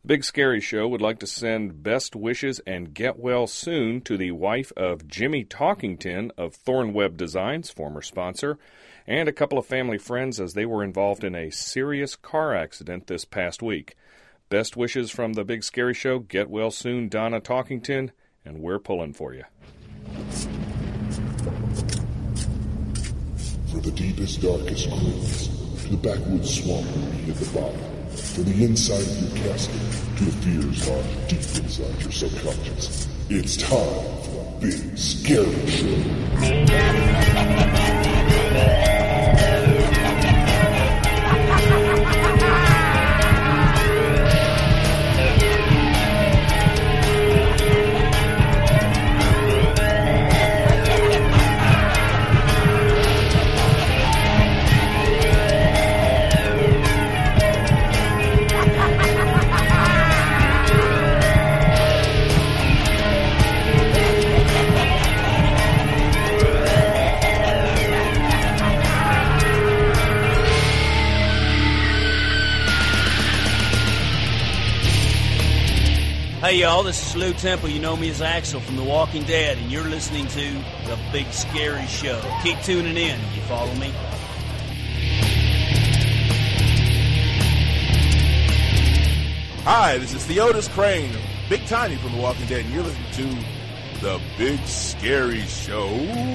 Big Scary Show would like to send best wishes and get well soon to the wife of Jimmy Talkington of Thornweb Designs, former sponsor, and a couple of family friends as they were involved in a serious car accident this past week. Best wishes from the Big Scary Show. Get well soon, Donna Talkington, and we're pulling for you. For the deepest, darkest creeks, to the backwoods swamp where we hit the bottom. For the inside of your casket, to the fears lodged deep inside your subconscious. It's time for the Big Scary Show. Hey y'all, this is Lou Temple. You know me as Axel from The Walking Dead, and you're listening to The Big Scary Show. Keep tuning in. You follow me? Hi, this is Theodis Crane, Big Tiny from The Walking Dead, and you're listening to The Big Scary Show.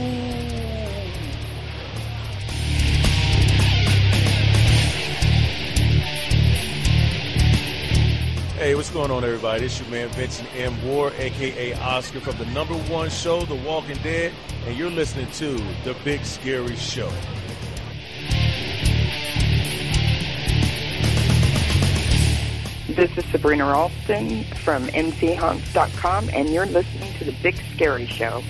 Hey, what's going on, everybody? It's your man, Vincent M. Ward, a.k.a. Oscar, from the #1 show, The Walking Dead, and you're listening to The Big Scary Show. This is Sabrina Ralston from mchunts.com, and you're listening to The Big Scary Show.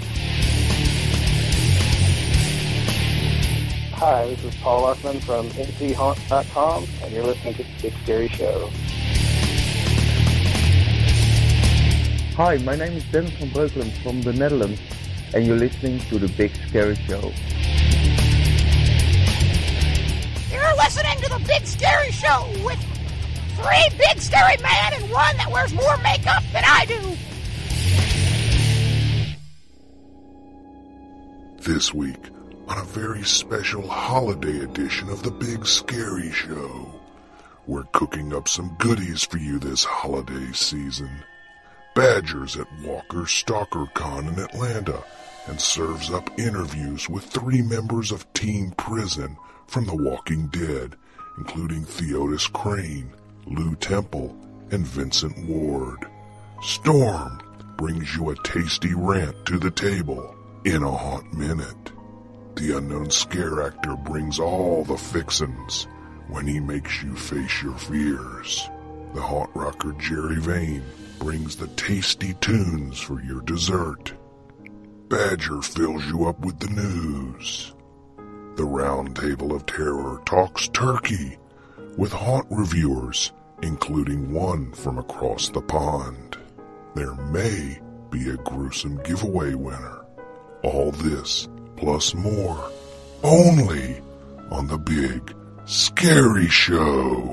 Hi, this is Paul Larkman from mchunts.com, and you're listening to The Big Scary Show. Hi, my name is Dennis van Breukelen from the Netherlands, and you're listening to The Big Scary Show. You're listening to The Big Scary Show with 3 big scary men and 1 that wears more makeup than I do. This week, on a very special holiday edition of The Big Scary Show, we're cooking up some goodies for you this holiday season. Badger's at Walker Stalker Con in Atlanta and serves up interviews with 3 members of Team Prison from The Walking Dead, including Theodis Crane, Lou Temple, and Vincent Ward. Storm brings you a tasty rant to the table in a hot minute. The unknown scare actor brings all the fixins when he makes you face your fears. The hot rocker Jerry Vane brings the tasty tunes for your dessert. Badger fills you up with the news. The Round Table of Terror talks turkey with haunt reviewers, including one from across the pond. There may be a gruesome giveaway winner. All this plus more only on The Big Scary Show.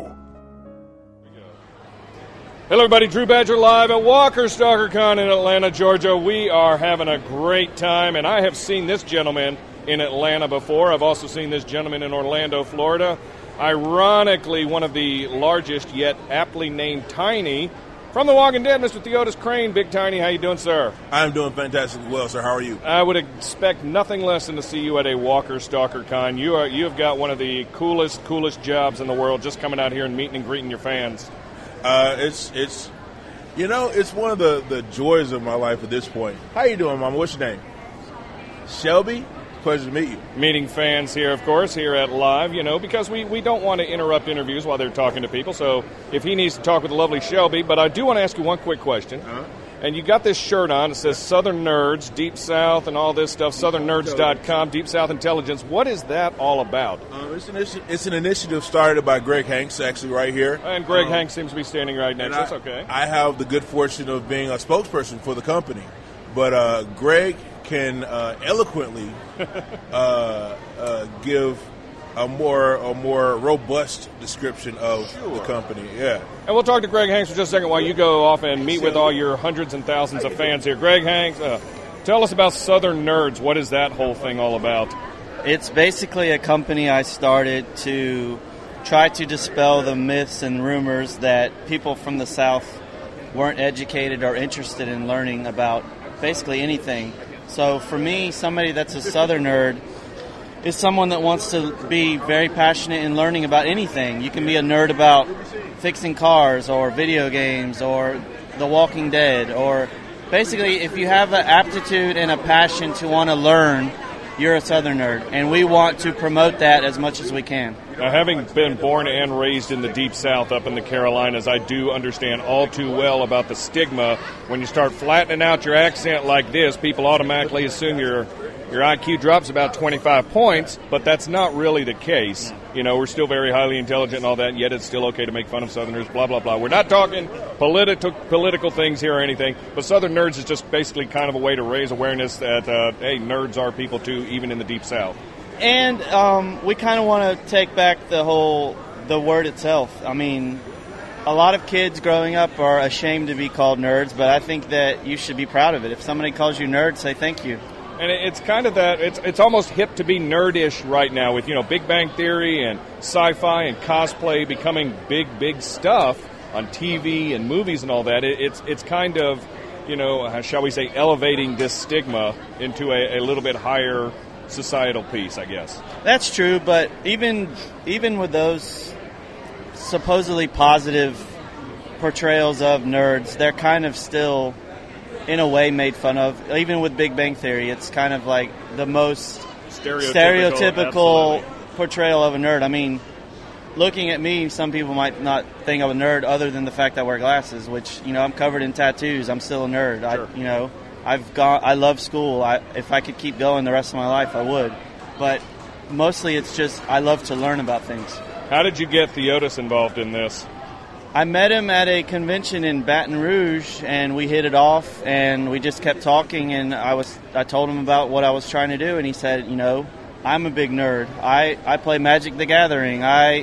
Hello, everybody. Drew Badger live at Walker Stalker Con in Atlanta, Georgia. We are having a great time, and I have seen this gentleman in Atlanta before. I've also seen this gentleman in Orlando, Florida. Ironically, one of the largest yet aptly named Tiny from The Walking Dead, Mr. Theodis Crane. Big Tiny, how you doing, sir? I'm doing fantastically well, sir. How are you? I would expect nothing less than to see you at a Walker Stalker Con. You have got one of the coolest jobs in the world, just coming out here and meeting and greeting your fans. It's one of the joys of my life at this point. How you doing, Mama? What's your name? Shelby? Pleasure to meet you. Meeting fans here, of course, here at Live, because we don't want to interrupt interviews while they're talking to people. So if he needs to talk with the lovely Shelby, but I do want to ask you one quick question. Uh-huh. And you got this shirt on. It says Southern Nerds, Deep South, and all this stuff, SouthernNerds.com, Deep South Intelligence. What is that all about? It's an initiative started by Greg Hanks, actually, right here. And Greg Hanks seems to be standing right next to us. Okay. I have the good fortune of being a spokesperson for the company. But Greg can eloquently give a more robust description of the company. Yeah. And we'll talk to Greg Hanks for just a second while you go off and meet with all your hundreds and thousands of fans here. Greg Hanks, tell us about Southern Nerds. What is that whole thing all about? It's basically a company I started to try to dispel the myths and rumors that people from the South weren't educated or interested in learning about basically anything. So for me, somebody that's a Southern nerd is someone that wants to be very passionate in learning about anything. You can be a nerd about fixing cars or video games or The Walking Dead, or basically if you have an aptitude and a passion to want to learn, you're a Southern nerd, and we want to promote that as much as we can. Now, having been born and raised in the Deep South up in the Carolinas, I do understand all too well about the stigma. When you start flattening out your accent like this, people automatically assume your IQ drops about 25 points, but that's not really the case. You know, we're still very highly intelligent and all that, and yet it's still okay to make fun of Southerners, blah, blah, blah. We're not talking political things here or anything, but Southern Nerds is just basically kind of a way to raise awareness that, hey, nerds are people too, even in the Deep South. And we kind of want to take back the word itself. I mean, a lot of kids growing up are ashamed to be called nerds, but I think that you should be proud of it. If somebody calls you nerd, say thank you. And it's kind of that, it's almost hip to be nerdish right now with, you know, Big Bang Theory and sci-fi and cosplay becoming big stuff on TV and movies and all that. It's kind of, you know, shall we say, elevating this stigma into a little bit higher societal piece, I guess. That's true, but even with those supposedly positive portrayals of nerds, they're kind of still, in a way, made fun of. Even with Big Bang Theory, it's kind of like the most stereotypical portrayal of a nerd. I mean, looking at me, some people might not think I'm a nerd other than the fact that I wear glasses, which, you know, I'm covered in tattoos. I'm still a nerd. Sure. I love school. If I could keep going the rest of my life, I would. But mostly it's just I love to learn about things. How did you get Theotis involved in this? I met him at a convention in Baton Rouge, and we hit it off, and we just kept talking, and I told him about what I was trying to do, and he said, you know, I'm a big nerd. I play Magic the Gathering.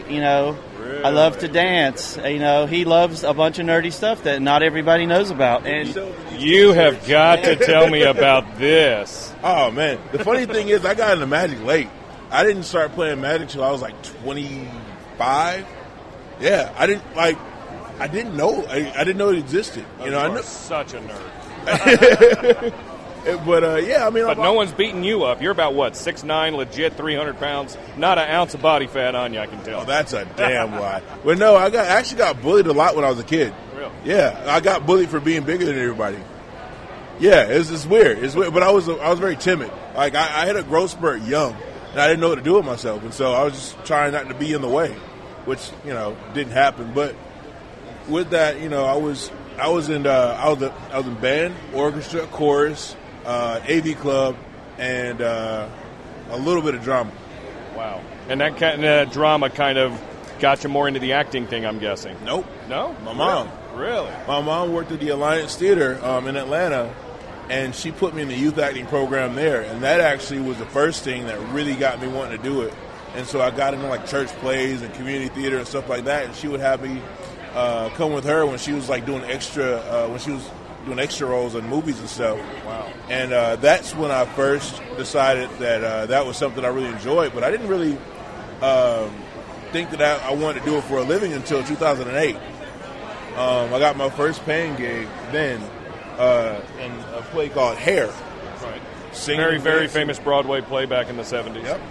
I love to dance. You know, he loves a bunch of nerdy stuff that not everybody knows about. And you have got to tell me about this. Oh, man. The funny thing is I got into Magic late. I didn't start playing Magic till I was like 25. Yeah, I didn't know it existed. You know, I such a nerd. But yeah, I mean, but no one's beating you up. You're about what, 6'9", legit, 300 pounds, not an ounce of body fat on you. I can tell. Oh, that's a damn lie. Well, no, I actually got bullied a lot when I was a kid. Really? Yeah, I got bullied for being bigger than everybody. Yeah, it's weird. It's weird, but I was very timid. Like I had a growth spurt young, and I didn't know what to do with myself, and so I was just trying not to be in the way, which, you know, didn't happen. But with that, you know, I was in band, orchestra, chorus, AV club, and a little bit of drama. Wow. And that kind of drama kind of got you more into the acting thing, I'm guessing. Nope. No? My mom. Really? My mom worked at the Alliance Theater in Atlanta, and she put me in the youth acting program there, and that actually was the first thing that really got me wanting to do it. And so I got into like church plays and community theater and stuff like that, and she would have me come with her when she was like doing extra roles in movies and stuff. Wow. And that's when I first decided that that was something I really enjoyed, but I didn't really think that I wanted to do it for a living until 2008. I got my first paying gig then in a play called Hair. Right. Very famous Broadway play back in the 70s. Yep.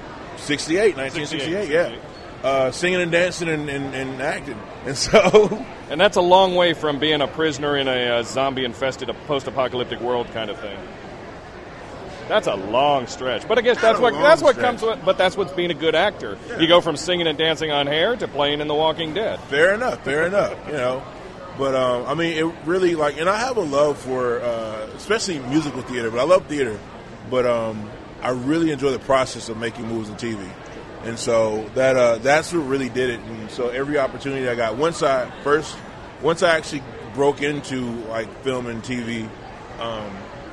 1968, yeah. Singing and dancing and acting. And so... And that's a long way from being a prisoner in a zombie-infested post-apocalyptic world kind of thing. That's a long stretch. But I guess that's what comes with... But that's what's being a good actor. Yeah. You go from singing and dancing on Hair to playing in The Walking Dead. Fair enough, you know. But, I mean, it really, like... And I have a love for, especially musical theater, but I love theater. But I really enjoy the process of making movies on TV. And so that's what really did it. And so every opportunity I got, once I actually broke into like film and TV,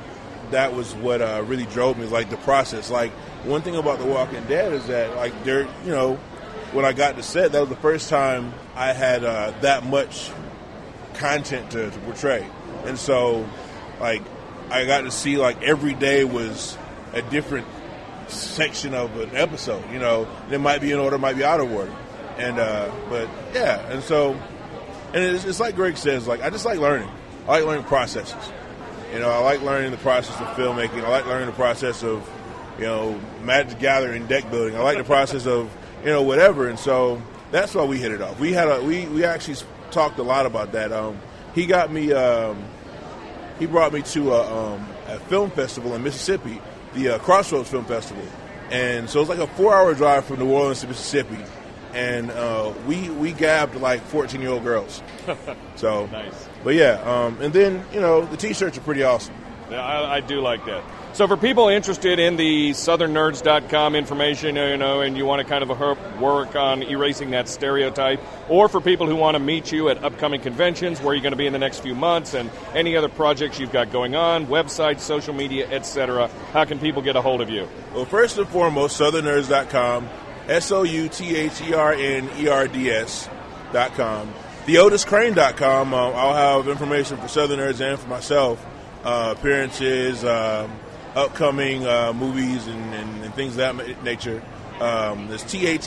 that was what really drove me, is like the process. Like, one thing about The Walking Dead is that, like, when I got to set, that was the first time I had that much content to portray. And so, like, I got to see, like, every day was a different section of an episode, It might be in order, might be out of order. And, but, yeah, and so, and it's like Greg says, like, I just like learning. I like learning processes. I like learning the process of filmmaking. I like learning the process of, Magic Gathering, deck building. I like the process of, whatever. And so that's why we hit it off. We actually talked a lot about that. He got me, he brought me to a film festival in Mississippi, the Crossroads Film Festival. And so it's like a 4-hour drive from New Orleans to Mississippi. And we gabbed like 14-year-old girls. So nice. But yeah, and then, the T-shirts are pretty awesome. Yeah, I do like that. So for people interested in the southernnerds.com information, and you want to kind of work on erasing that stereotype, or for people who want to meet you at upcoming conventions, where you're going to be in the next few months, and any other projects you've got going on, website, social media, etc., how can people get a hold of you? Well, first and foremost, southernnerds.com, SOUTHERNERDS.com. TheOtisCrane.com. I'll have information for Southern Nerds and for myself, appearances, upcoming movies and things of that nature. There's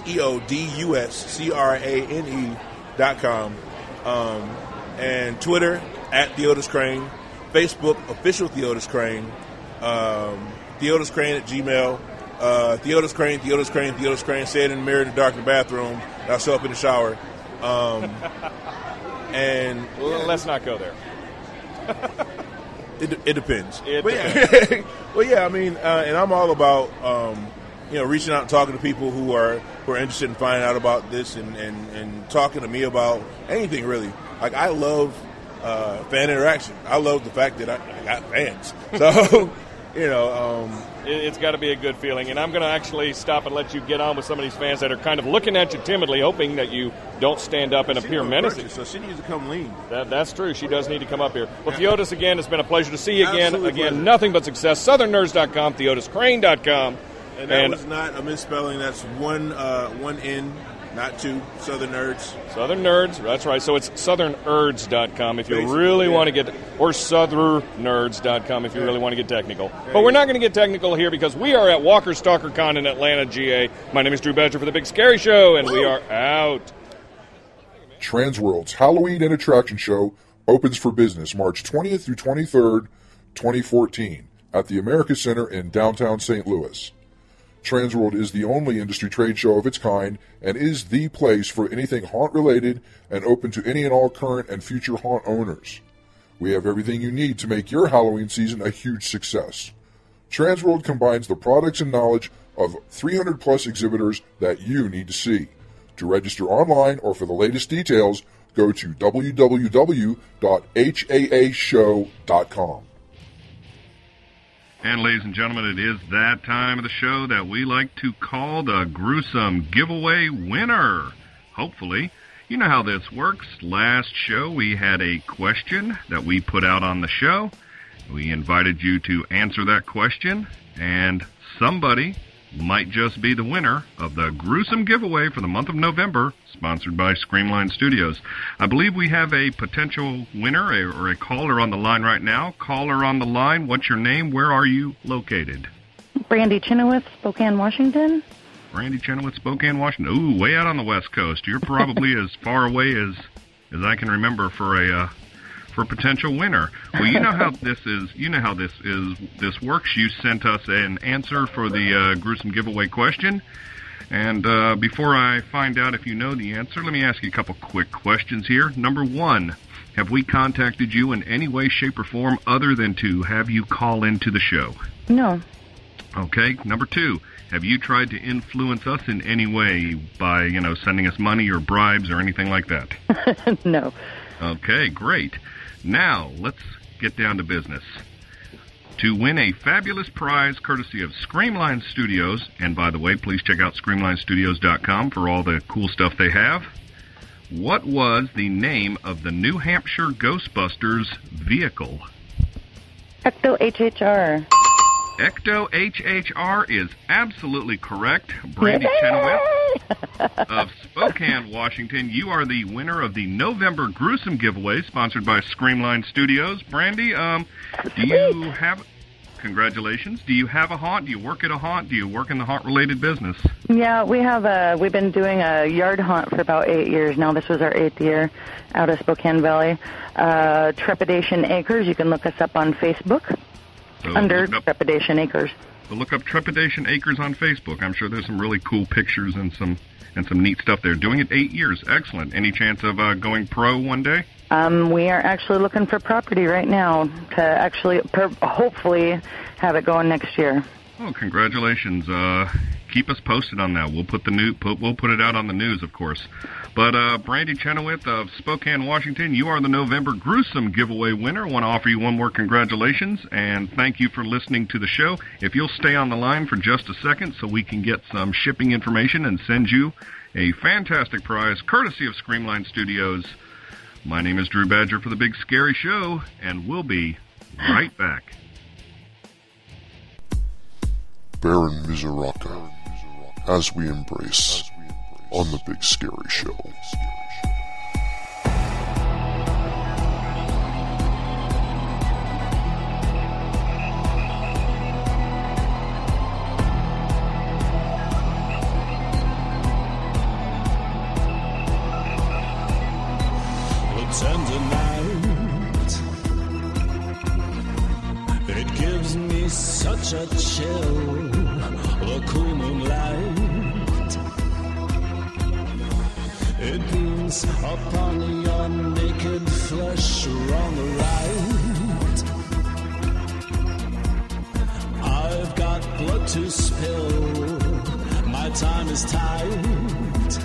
TheOtisCrane.com. And Twitter @TheOtisCrane. Facebook, official Theotis Crane. Theotis Crane at Gmail. Theotis Crane, Theotis Crane, Theotis Crane. Say it in the mirror in the dark in the bathroom. I'll show up in the shower. And let's not go there. It depends. Well, yeah. I mean, and I'm all about reaching out and talking to people who are interested in finding out about this and talking to me about anything really. Like, I love fan interaction. I love the fact that I got fans. So it's got to be a good feeling. And I'm going to actually stop and let you get on with some of these fans that are kind of looking at you timidly, hoping that you don't stand up and appear menacing. So she needs to come lean. That's true. She does need to come up here. Well, Theotis, again, it's been a pleasure to see you again. Absolute Again, pleasure. Nothing but success. SouthernNerds.com, TheotisCrane.com. And that was not a misspelling. That's one N, not two. Southern Nerds. Southern Nerds, that's right. So it's SouthernNerds.com if you really want to get, or SouthernNerds.com if you really want to get technical. But we're not going to get technical here because we are at Walker Stalker Con in Atlanta, GA. My name is Drew Badger for The Big Scary Show, and we are out. Transworld's Halloween and Attraction Show opens for business March 20th through 23rd, 2014 at the America Center in downtown St. Louis. Transworld is the only industry trade show of its kind and is the place for anything haunt-related and open to any and all current and future haunt owners. We have everything you need to make your Halloween season a huge success. Transworld combines the products and knowledge of 300-plus exhibitors that you need to see. To register online or for the latest details, go to www.haashow.com. And ladies and gentlemen, it is that time of the show that we like to call the gruesome giveaway winner. Hopefully, you know how this works. Last show we had a question that we put out on the show. We invited you to answer that question, and somebody might just be the winner of the gruesome giveaway for the month of November, sponsored by Screamline Studios. I believe we have a potential winner or a caller on the line right now. Caller on the line, what's your name? Where are you located? Brandy Chenoweth, Spokane, Washington. Brandy Chenoweth, Spokane, Washington. Ooh, way out on the West Coast. You're probably as far away as I can remember for a potential winner. Well, you know how this is. You know how this works. You sent us an answer for the gruesome giveaway question. And before I find out if you know the answer, let me ask you a couple quick questions here. Number one, have we contacted you in any way, shape, or form other than to have you call into the show? No. Okay. Number two, have you tried to influence us in any way by, sending us money or bribes or anything like that? No. Okay, great. Now, let's get down to business. To win a fabulous prize courtesy of Screamline Studios, and by the way, please check out ScreamlineStudios.com for all the cool stuff they have. What was the name of the New Hampshire Ghostbusters vehicle? Ecto HHR. Ecto HHR is absolutely correct. Brandy Chenoweth of Spokane, Washington, you are the winner of the November Gruesome giveaway sponsored by Screamline Studios. Brandy, do you have... Congratulations. Do you have a haunt? Do you work at a haunt? Do you work in the haunt-related business? Yeah, we've been doing a yard haunt for about 8 years now. This was our 8th year out of Spokane Valley. Trepidation Acres. You can look us up on Facebook under Trepidation Acres. So look up Trepidation Acres on Facebook. I'm sure there's some really cool pictures and some neat stuff there. Doing it 8 years. Excellent. Any chance of going pro one day? We are actually looking for property right now to actually hopefully have it going next year. Oh, congratulations. Keep us posted on that. We'll put it out on the news, of course. But Brandy Chenoweth of Spokane, Washington, you are the November Gruesome giveaway winner. I want to offer you one more congratulations and thank you for listening to the show. If you'll stay on the line for just a second so we can get some shipping information and send you a fantastic prize courtesy of Screamline Studios. My name is Drew Badger for The Big Scary Show, and we'll be right back. Baron Mizuraka, as we embrace on The Big Scary Show. Tender night, it gives me such a chill, the cool moonlight, it beams upon your naked flesh wrong or right. I've got blood to spill, my time is tight,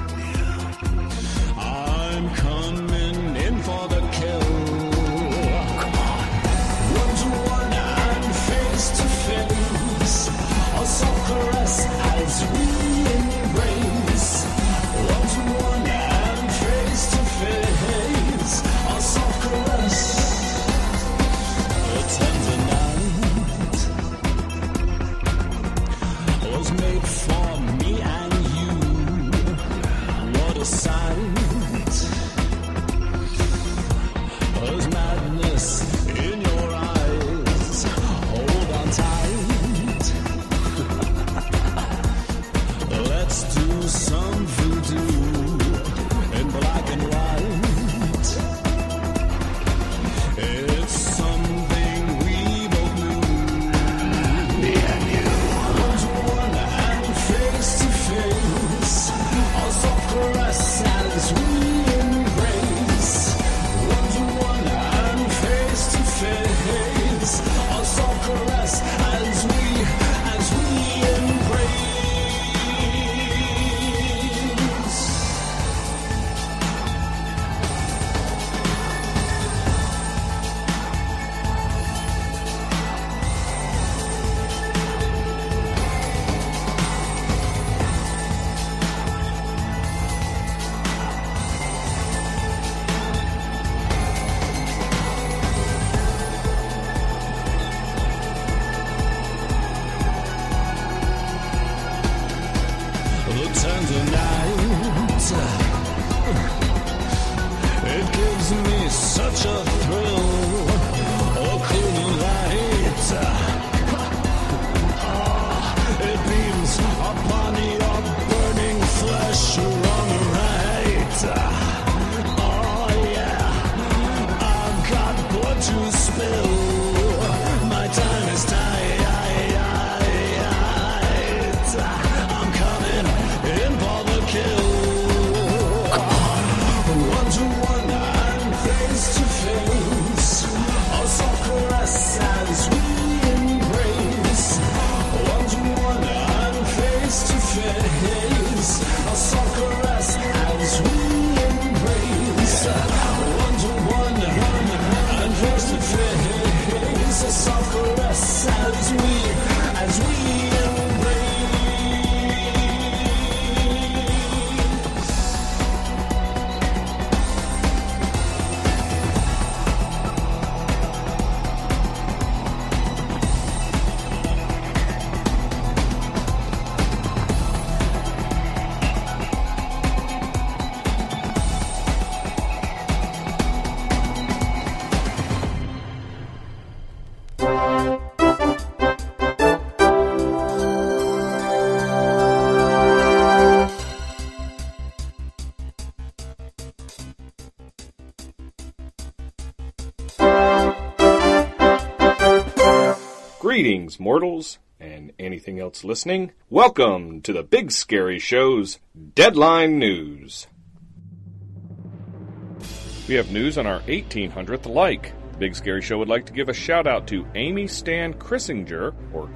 I'm coming in for the kill. Come on. 1-to-1 and face to face, a soft caress as we embrace. 1-to-1 and face to face, a soft caress. A tender night was made for me and you. What a sight. There's madness in your eyes. Hold on tight. Let's do some voodoo in black and white. It's something we both knew. Me and you. 1-to-1 and face to face, a soft caress as we embrace. 1-to-1 and face to Greetings, mortals, and anything else listening. Welcome to the Big Scary Show's Deadline News. We have news on our 1800th like. Big Scary Show would like to give a shout out to Amy Stan Chrissinger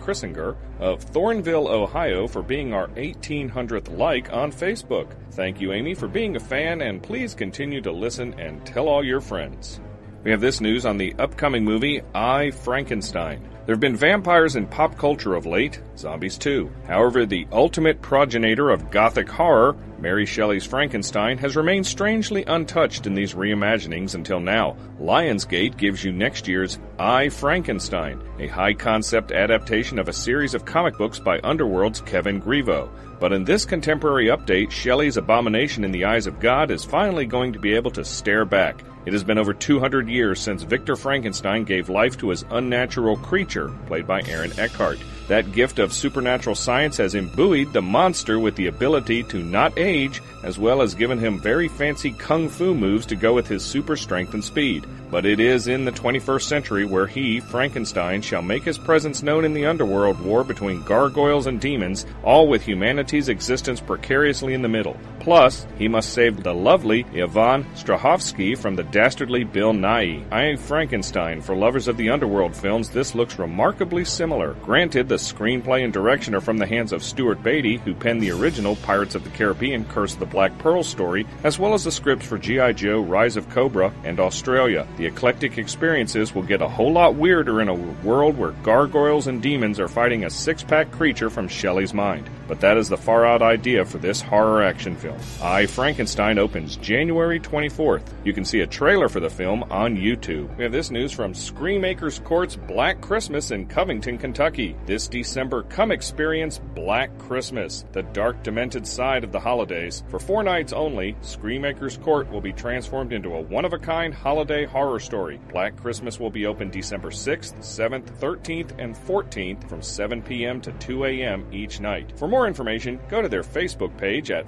of Thornville, Ohio for being our 1800th like on Facebook. Thank you, Amy, for being a fan, and please continue to listen and tell all your friends. We have this news on the upcoming movie I, Frankenstein. There have been vampires in pop culture of late, zombies too. However, the ultimate progenitor of gothic horror, Mary Shelley's Frankenstein, has remained strangely untouched in these reimaginings until now. Lionsgate gives you next year's I, Frankenstein, a high-concept adaptation of a series of comic books by Underworld's Kevin Grievo. But in this contemporary update, Shelley's abomination in the eyes of God is finally going to be able to stare back. It has been over 200 years since Victor Frankenstein gave life to his unnatural creature, played by Aaron Eckhart. That gift of supernatural science has imbued the monster with the ability to not age, as well as given him very fancy kung fu moves to go with his super strength and speed. But it is in the 21st century where he, Frankenstein, shall make his presence known in the underworld war between gargoyles and demons, all with humanity's existence precariously in the middle. Plus, he must save the lovely Yvonne Strahovski from the dastardly Bill Nighy. I, Frankenstein, for lovers of the underworld films, this looks remarkably similar. Granted, the screenplay and direction are from the hands of Stuart Beatty, who penned the original Pirates of the Caribbean Curse of the Black Pearl story, as well as the scripts for G.I. Joe, Rise of Cobra, and Australia. The eclectic experiences will get a whole lot weirder in a world where gargoyles and demons are fighting a six-pack creature from Shelley's mind. But that is the far-out idea for this horror action film. I, Frankenstein opens January 24th. You can see a trailer for the film on YouTube. We have this news from Screamakers Court's Black Christmas in Covington, Kentucky. This December, come experience Black Christmas, the dark, demented side of the holidays. For 4 nights only, Screamakers Court will be transformed into a one-of-a-kind holiday horror story. Black Christmas will be open December 6th, 7th, 13th, and 14th from 7 p.m. to 2 a.m. each night. For more information, go to their Facebook page at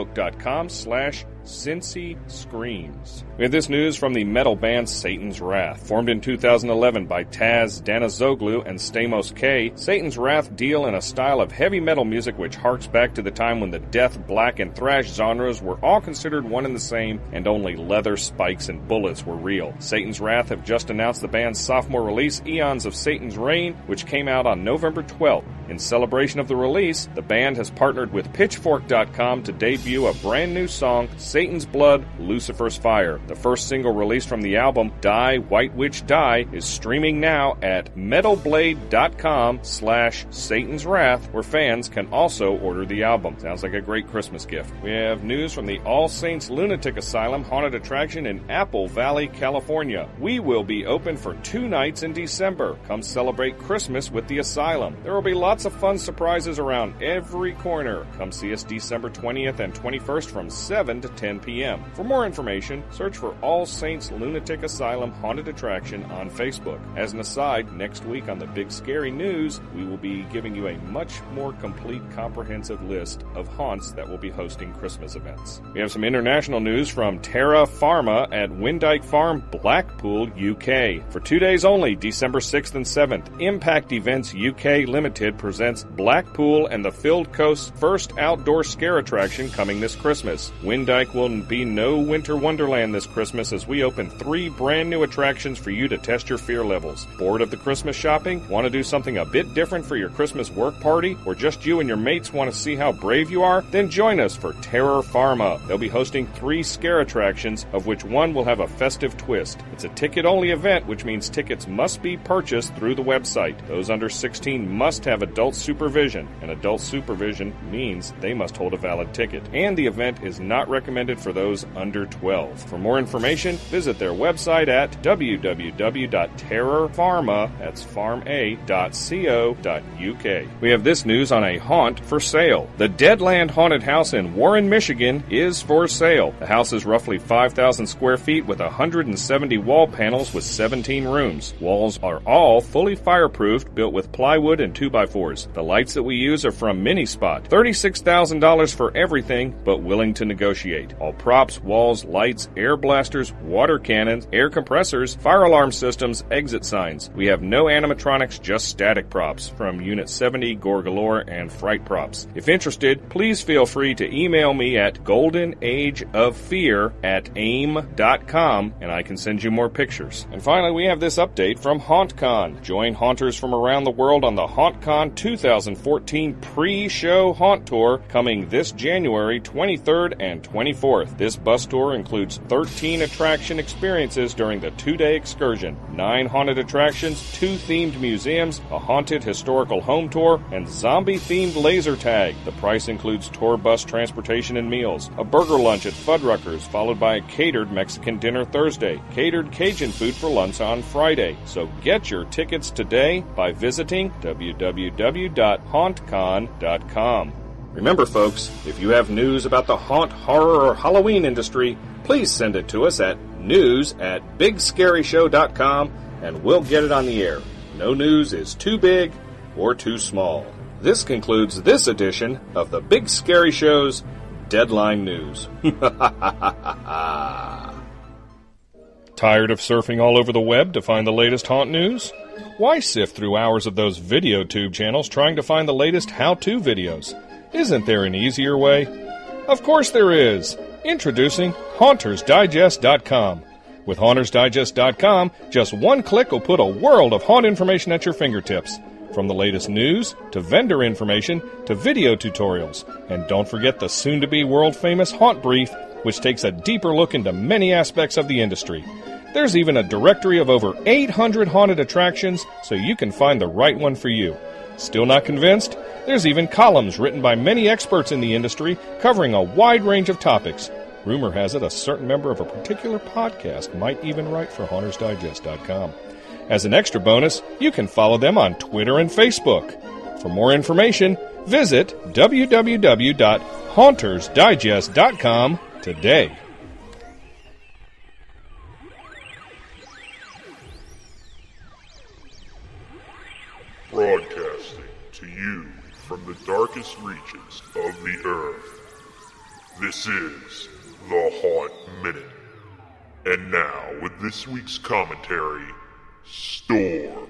facebook.com/Cincy Screams. We have this news from the metal band Satan's Wrath. Formed in 2011 by Taz Danazoglu and Stamos K, Satan's Wrath deal in a style of heavy metal music which harks back to the time when the death, black, and thrash genres were all considered one and the same, and only leather, spikes, and bullets were real. Satan's Wrath have just announced the band's sophomore release, Eons of Satan's Reign, which came out on November 12th. In celebration of the release, the band has partnered with Pitchfork.com to debut a brand new song, Satan's Blood, Lucifer's Fire. The first single released from the album, Die, White Witch Die, is streaming now at metalblade.com/Satan's Wrath, where fans can also order the album. Sounds like a great Christmas gift. We have news from the All Saints Lunatic Asylum haunted attraction in Apple Valley, California. We will be open for 2 nights in December. Come celebrate Christmas with the asylum. There will be lots of fun surprises around every corner. Come see us December 20th and 21st from 7 to 10 p.m. For more information, search for All Saints Lunatic Asylum Haunted Attraction on Facebook. As an aside, next week on the Big Scary News, we will be giving you a much more complete, comprehensive list of haunts that will be hosting Christmas events. We have some international news from Terra Pharma at Windyke Farm, Blackpool, UK. For 2 days only, December 6th and 7th, Impact Events UK Limited presents Blackpool and the Filled Coast's first outdoor scare attraction coming this Christmas. Windyke will be no winter wonderland this Christmas as we open 3 brand new attractions for you to test your fear levels. Bored of the Christmas shopping? Want to do something a bit different for your Christmas work party? Or just you and your mates want to see how brave you are? Then join us for Terror Pharma. They'll be hosting 3 scare attractions, of which one will have a festive twist. It's a ticket-only event, which means tickets must be purchased through the website. Those under 16 must have adult supervision, and adult supervision means they must hold a valid ticket. And the event is not recommended for those under 12. For more information, visit their website at www.terrorpharma.co.uk. We have this news on a haunt for sale. The Deadland Haunted House in Warren, Michigan is for sale. The house is roughly 5,000 square feet with 170 wall panels with 17 rooms. Walls are all fully fireproofed, built with plywood and 2x4 tours. The lights that we use are from Minispot. $36,000 for everything, but willing to negotiate. All props, walls, lights, air blasters, water cannons, air compressors, fire alarm systems, exit signs. We have no animatronics, just static props from Unit 70, Gorgalore, and Fright Props. If interested, please feel free to email me at goldenageoffear@aim.com and I can send you more pictures. And finally, we have this update from HauntCon. Join haunters from around the world on the HauntCon 2014 pre-show haunt tour coming this January 23rd and 24th. This bus tour includes 13 attraction experiences during the 2-day excursion, 9 haunted attractions, 2 themed museums, a haunted historical home tour, and zombie-themed laser tag. The price includes tour bus transportation and meals, a burger lunch at Fuddruckers, followed by a catered Mexican dinner Thursday, catered Cajun food for lunch on Friday. So get your tickets today by visiting www.hauntcon.com. Remember, folks, if you have news about the haunt, horror, or Halloween industry, please send it to us at news@bigscaryshow.com and we'll get it on the air. No news is too big or too small. This concludes this edition of the Big Scary Show's Deadline News. Tired of surfing all over the web to find the latest haunt news? Why sift through hours of those video tube channels trying to find the latest how-to videos? Isn't there an easier way? Of course there is! Introducing HauntersDigest.com. With HauntersDigest.com, just one click will put a world of haunt information at your fingertips. From the latest news, to vendor information, to video tutorials. And don't forget the soon-to-be world-famous Haunt Brief, which takes a deeper look into many aspects of the industry. There's even a directory of over 800 haunted attractions, so you can find the right one for you. Still not convinced? There's even columns written by many experts in the industry covering a wide range of topics. Rumor has it a certain member of a particular podcast might even write for HauntersDigest.com. As an extra bonus, you can follow them on Twitter and Facebook. For more information, visit www.HauntersDigest.com today. Broadcasting to you from the darkest reaches of the earth. This is the Haunt Minute. And now, with this week's commentary, Storm.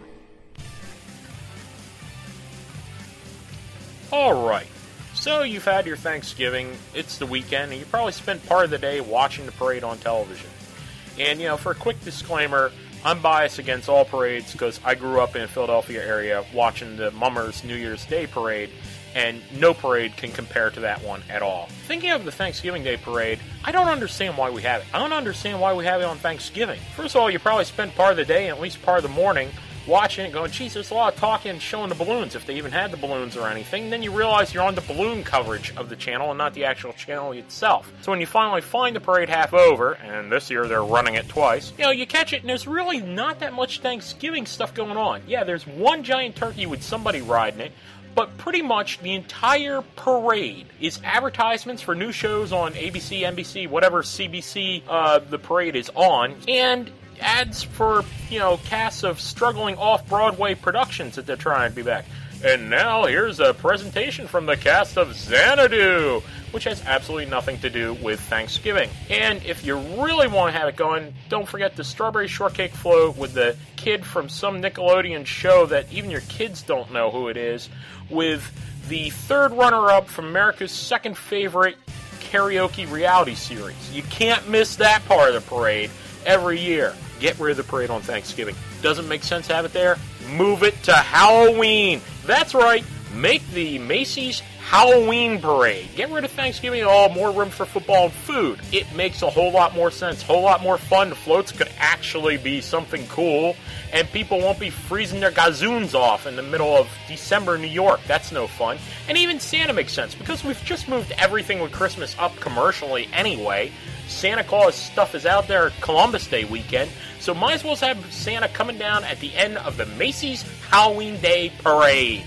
Alright, so you've had your Thanksgiving, it's the weekend, and you probably spent part of the day watching the parade on television. And, for a quick disclaimer, I'm biased against all parades because I grew up in the Philadelphia area watching the Mummers New Year's Day parade, and no parade can compare to that one at all. Thinking of the Thanksgiving Day parade, I don't understand why we have it. I don't understand why we have it on Thanksgiving. First of all, you probably spend part of the day, and at least part of the morning, watching it going, geez, there's a lot of talking and showing the balloons, if they even had the balloons or anything. Then you realize you're on the balloon coverage of the channel and not the actual channel itself. So when you finally find the parade half over, and this year they're running it twice, you catch it and there's really not that much Thanksgiving stuff going on. Yeah, there's one giant turkey with somebody riding it, but pretty much the entire parade is advertisements for new shows on ABC, NBC, whatever CBC the parade is on, and ads for, casts of struggling off-Broadway productions that they're trying to be back. And now here's a presentation from the cast of Xanadu, which has absolutely nothing to do with Thanksgiving. And if you really want to have it going, don't forget the Strawberry Shortcake Float with the kid from some Nickelodeon show that even your kids don't know who it is, with the third runner-up from America's second favorite karaoke reality series. You can't miss that part of the parade every year. Get rid of the parade on Thanksgiving. Doesn't make sense to have it there? Move it to Halloween. That's right. Make the Macy's Halloween parade. Get rid of Thanksgiving. More room for football and food. It makes a whole lot more sense. Whole lot more fun. The floats could actually be something cool. And people won't be freezing their gazoons off in the middle of December in New York. That's no fun. And even Santa makes sense because we've just moved everything with Christmas up commercially anyway. Santa Claus stuff is out there Columbus Day weekend, so might as well have Santa coming down at the end of the Macy's Halloween Day Parade.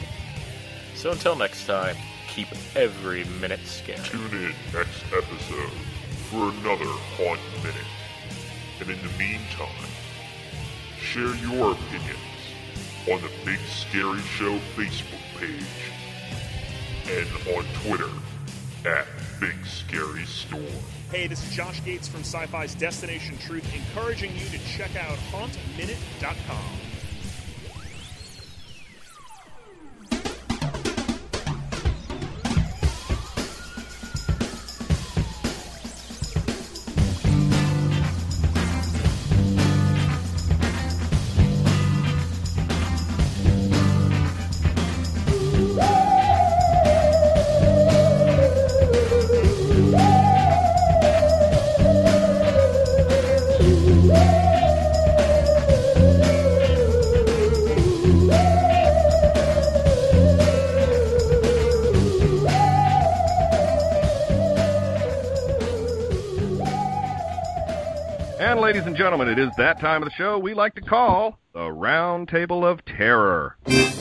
So until next time, keep every minute scary. Tune in next episode for another Haunt Minute. And in the meantime, share your opinions on the Big Scary Show Facebook page and on Twitter at Big Scary Storm. Hey, this is Josh Gates from Sci-Fi's Destination Truth, encouraging you to check out HauntMinute.com. And ladies and gentlemen, it is that time of the show we like to call the Round Table of Terror.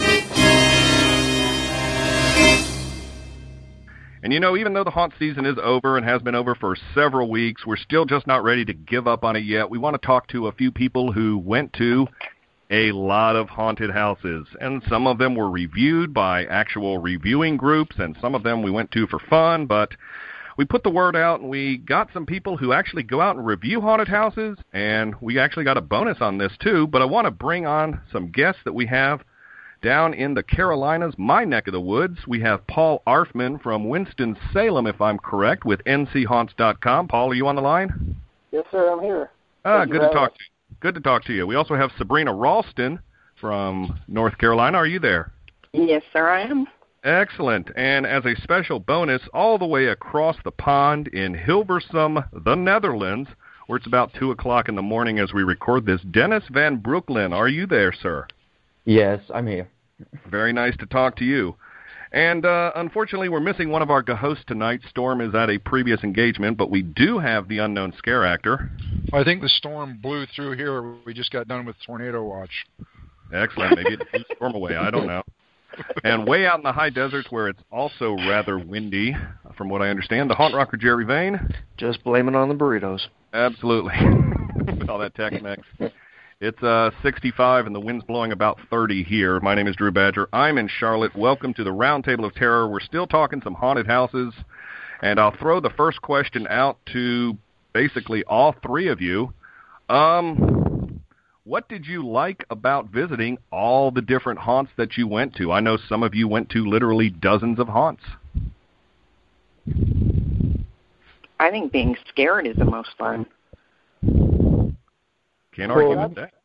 And you know, even though the haunt season is over and has been over for several weeks, we're still just not ready to give up on it yet. We want to talk to a few people who went to a lot of haunted houses, and some of them were reviewed by actual reviewing groups, and some of them we went to for fun, but we put the word out, and we got some people who actually go out and review haunted houses, and we actually got a bonus on this too, but I want to bring on some guests that we have down in the Carolinas, my neck of the woods. We have Paul Arfman from Winston-Salem, if I'm correct, with nchaunts.com. Paul, are you on the line? Yes, sir, I'm here. Good to talk to you. Good to talk to you. We also have Sabrina Ralston from North Carolina. Are you there? Yes, sir, I am. Excellent. And as a special bonus, all the way across the pond in Hilversum, the Netherlands, where it's about 2 o'clock in the morning as we record this, Dennis Van Brooklyn. Are you there, sir? Yes, I'm here. Very nice to talk to you. And unfortunately, we're missing one of our hosts tonight. Storm is at a previous engagement, but we do have the unknown scare actor. I think the storm blew through here. We just got done with tornado watch. Excellent. Maybe it blew storm away. I don't know. And way out in the high deserts where it's also rather windy, from what I understand, the haunt rocker Jerry Vane. Just blame it on the burritos. Absolutely. With all that Tex-Mex. It's 65 and the wind's blowing about 30 here. My name is Drew Badger. I'm in Charlotte. Welcome to the Round Table of Terror. We're still talking some haunted houses, and I'll throw the first question out to basically all three of you. What did you like about visiting all the different haunts that you went to? I know some of you went to literally dozens of haunts. I think being scared is the most fun. Can't argue with that.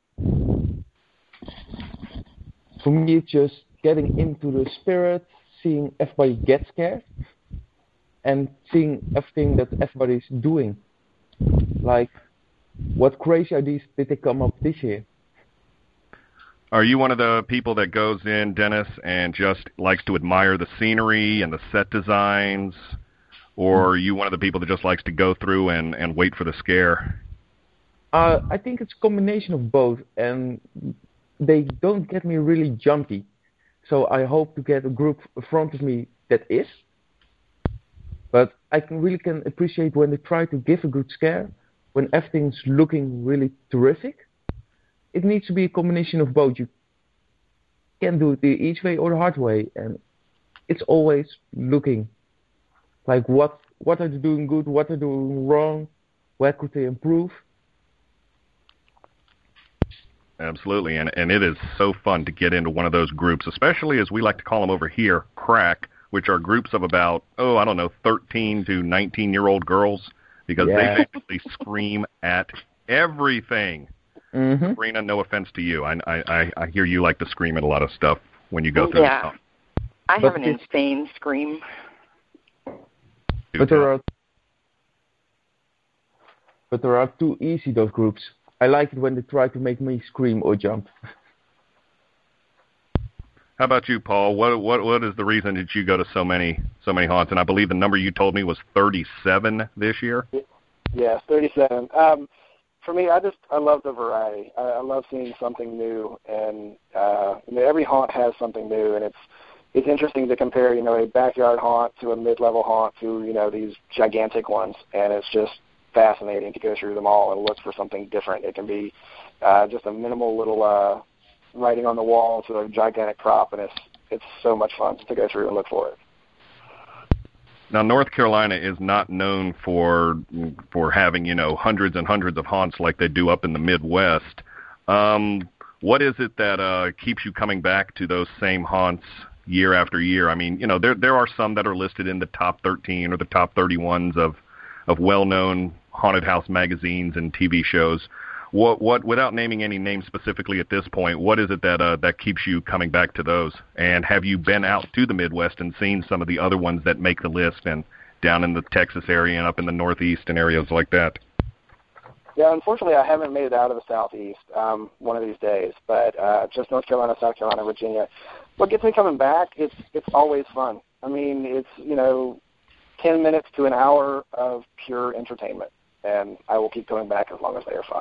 For me, it's just getting into the spirit, seeing everybody get scared, and seeing everything that everybody's doing. Like, what crazy ideas did they come up this year? Are you one of the people that goes in, Dennis, and just likes to admire the scenery and the set designs? Or are you one of the people that just likes to go through and wait for the scare? I think it's a combination of both, and they don't get me really jumpy. So I hope to get a group in front of me that is. But I can appreciate when they try to give a good scare, when everything's looking really terrific. It needs to be a combination of both. You can do it the easy way or the hard way, and it's always looking like what are they doing good, what are they doing wrong, where could they improve. Absolutely, and it is so fun to get into one of those groups, especially as we like to call them over here, crack, which are groups of about, 13 to 19-year-old girls, because they basically scream at everything. Mm-hmm. Sabrina, no offense to you. I hear you like to scream at a lot of stuff when you go through stuff. I have an insane scream. But there are too easy, those groups. I like it when they try to make me scream or jump. How about you, Paul? What is the reason that you go to so many haunts? And I believe the number you told me was 37 this year. Yes, 37. For me, I love the variety. I love seeing something new, and every haunt has something new, and it's interesting to compare, a backyard haunt to a mid-level haunt to these gigantic ones, and it's just fascinating to go through them all and look for something different. It can be just a minimal little writing on the walls with a gigantic prop, and it's so much fun to go through and look for it. Now, North Carolina is not known for having, hundreds and hundreds of haunts like they do up in the Midwest. What is it that keeps you coming back to those same haunts year after year? I mean, there are some that are listed in the top 13 or the top 31s of well-known haunted house magazines and TV shows. What without naming any names specifically at this point, what is it that keeps you coming back to those? And have you been out to the Midwest and seen some of the other ones that make the list and down in the Texas area and up in the Northeast and areas like that? Yeah, unfortunately, I haven't made it out of the Southeast one of these days, but just North Carolina, South Carolina, Virginia. What gets me coming back, it's always fun. I mean, it's, 10 minutes to an hour of pure entertainment, and I will keep coming back as long as they are fun.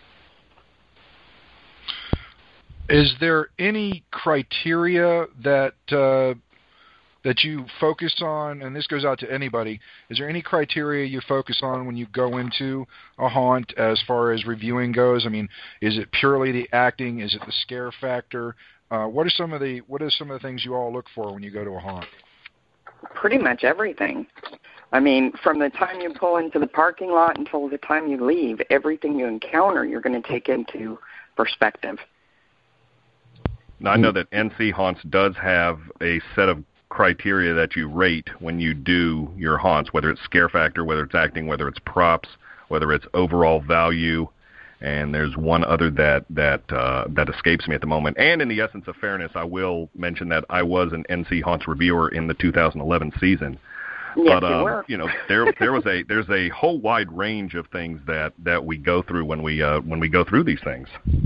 Is there any criteria that you focus on, and this goes out to anybody, is there any criteria you focus on when you go into a haunt as far as reviewing goes? I mean, is it purely the acting? Is it the scare factor? What are some of the things you all look for when you go to a haunt? Pretty much everything. I mean, from the time you pull into the parking lot until the time you leave, everything you encounter, you're going to take into perspective. Now, I know that NC Haunts does have a set of criteria that you rate when you do your haunts, whether it's scare factor, whether it's acting, whether it's props, whether it's overall value, and there's one other that escapes me at the moment. And in the essence of fairness, I will mention that I was an NC Haunts reviewer in the 2011 season. Yes, But you were. there's a whole wide range of things that we go through when we go through these things.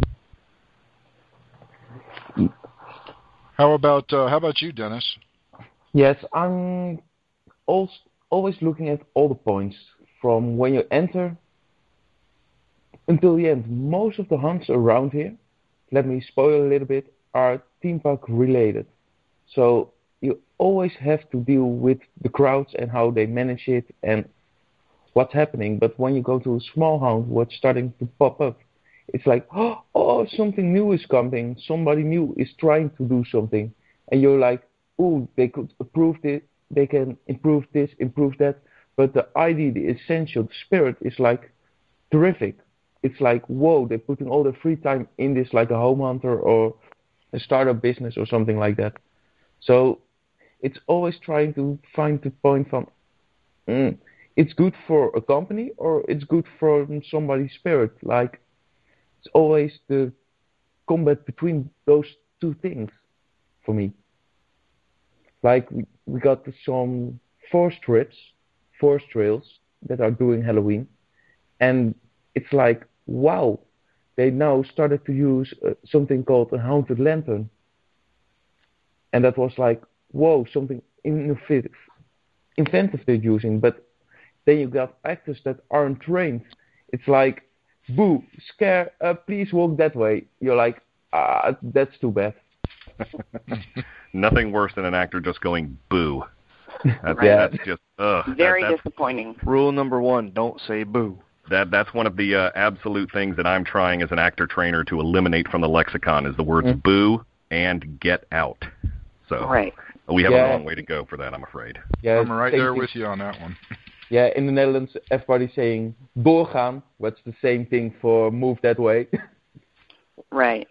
How about you, Dennis? Yes, I'm always looking at all the points from when you enter until the end. Most of the hunts around here, let me spoil a little bit, are theme park related. So you always have to deal with the crowds and how they manage it and what's happening. But when you go to a small hunt, what's starting to pop up, it's like, oh, something new is coming. Somebody new is trying to do something. And you're like, oh, they could improve this. They can improve this, improve that. But the idea, the essential, the spirit is like terrific. It's like, whoa, they're putting all their free time in this, like a home hunter or a startup business or something like that. So it's always trying to find the point from, it's good for a company or it's good for somebody's spirit. Like, it's always the combat between those two things for me. Like, we got some forest trails that are doing Halloween, and it's like, wow, they now started to use something called a haunted lantern. And that was like, whoa, something inventive they're using. But then you got actors that aren't trained. It's like, boo, scare, please walk that way. You're like, that's too bad. Nothing worse than an actor just going boo. Right. That's just Very disappointing. Rule number 1, don't say boo. That's one of the absolute things that I'm trying as an actor trainer to eliminate from the lexicon is the words boo and get out. So right. We have a long way to go for that, I'm afraid. Yeah, I'm right there with you on that one. Yeah, in the Netherlands, everybody's saying doorgaan. What's the same thing for move that way? Right.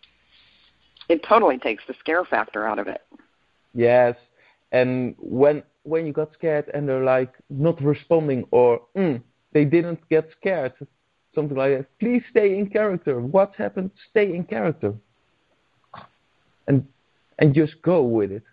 It totally takes the scare factor out of it. Yes, and when you got scared and they're like not responding or they didn't get scared, something like that, please stay in character. What happened? Stay in character. And just go with it.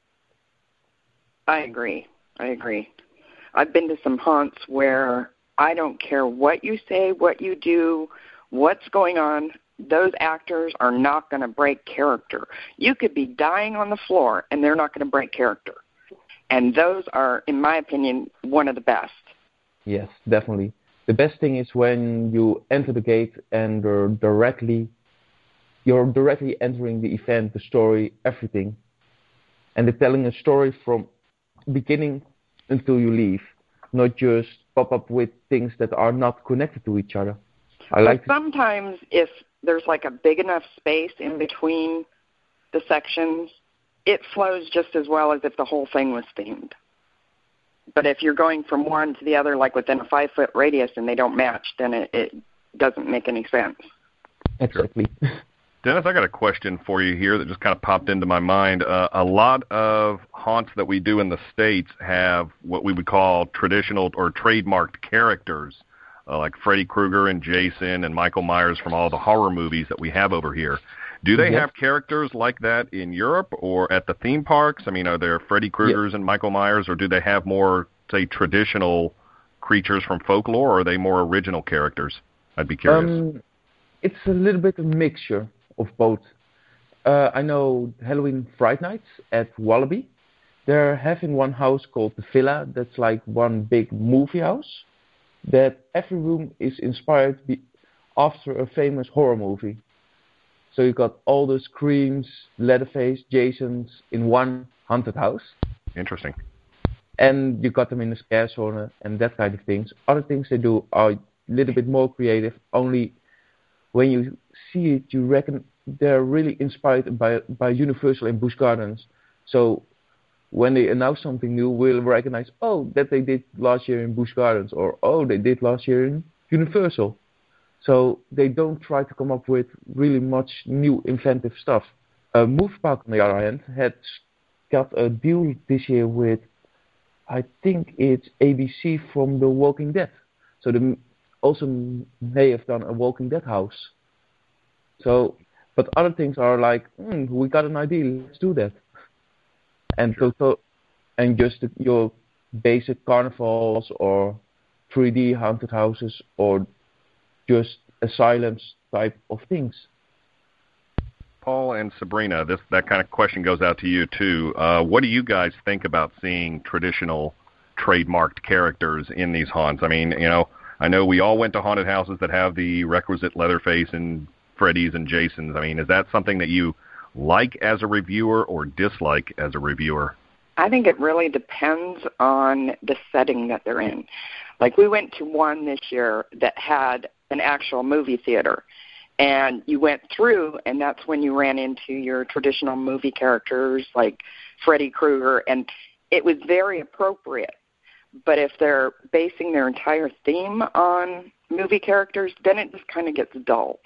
I agree. I've been to some haunts where I don't care what you say, what you do, what's going on. Those actors are not going to break character. You could be dying on the floor, and they're not going to break character. And those are, in my opinion, one of the best. Yes, definitely. The best thing is when you enter the gate and you're directly entering the event, the story, everything. And they're telling a story from beginning until you leave, not just pop up with things that are not connected to each other. Sometimes if there's like a big enough space in between the sections, it flows just as well as if the whole thing was themed. But if you're going from one to the other, like within a 5-foot radius, and they don't match, then it doesn't make any sense. Exactly. Dennis, I got a question for you here that just kind of popped into my mind. A lot of haunts that we do in the States have what we would call traditional or trademarked characters, like Freddy Krueger and Jason and Michael Myers from all the horror movies that we have over here. Do they have characters like that in Europe or at the theme parks? I mean, are there Freddy Kruegers and Michael Myers, or do they have more, say, traditional creatures from folklore, or are they more original characters? I'd be curious. It's a little bit of a mixture of both. I know Halloween Fright Nights at Wallaby. They're having one house called the Villa. That's like one big movie house. That every room is inspired after a famous horror movie. So you got all the Screams, Leatherface, Jasons in one haunted house. Interesting. And you got them in the scare zone and that kind of things. Other things they do are a little bit more creative. Only when you see it, you reckon they're really inspired by Universal and Busch Gardens. So when they announce something new, we'll recognize, oh, that they did last year in Busch Gardens, or oh, they did last year in Universal. So they don't try to come up with really much new inventive stuff. Movie Park, on the other hand, had got a deal this year with, I think it's ABC from The Walking Dead. So they also may have done a Walking Dead house. So, but other things are like, we got an idea, let's do that. And just your basic carnivals or 3D haunted houses or just asylums type of things. Paul and Sabrina, that kind of question goes out to you too. What do you guys think about seeing traditional trademarked characters in these haunts? I mean, I know we all went to haunted houses that have the requisite Leatherface and Freddy's and Jasons. I mean, is that something that you like as a reviewer or dislike as a reviewer? I think it really depends on the setting that they're in. Like we went to one this year that had an actual movie theater, and you went through, and that's when you ran into your traditional movie characters like Freddy Krueger, and it was very appropriate. But if they're basing their entire theme on movie characters, then it just kind of gets dull.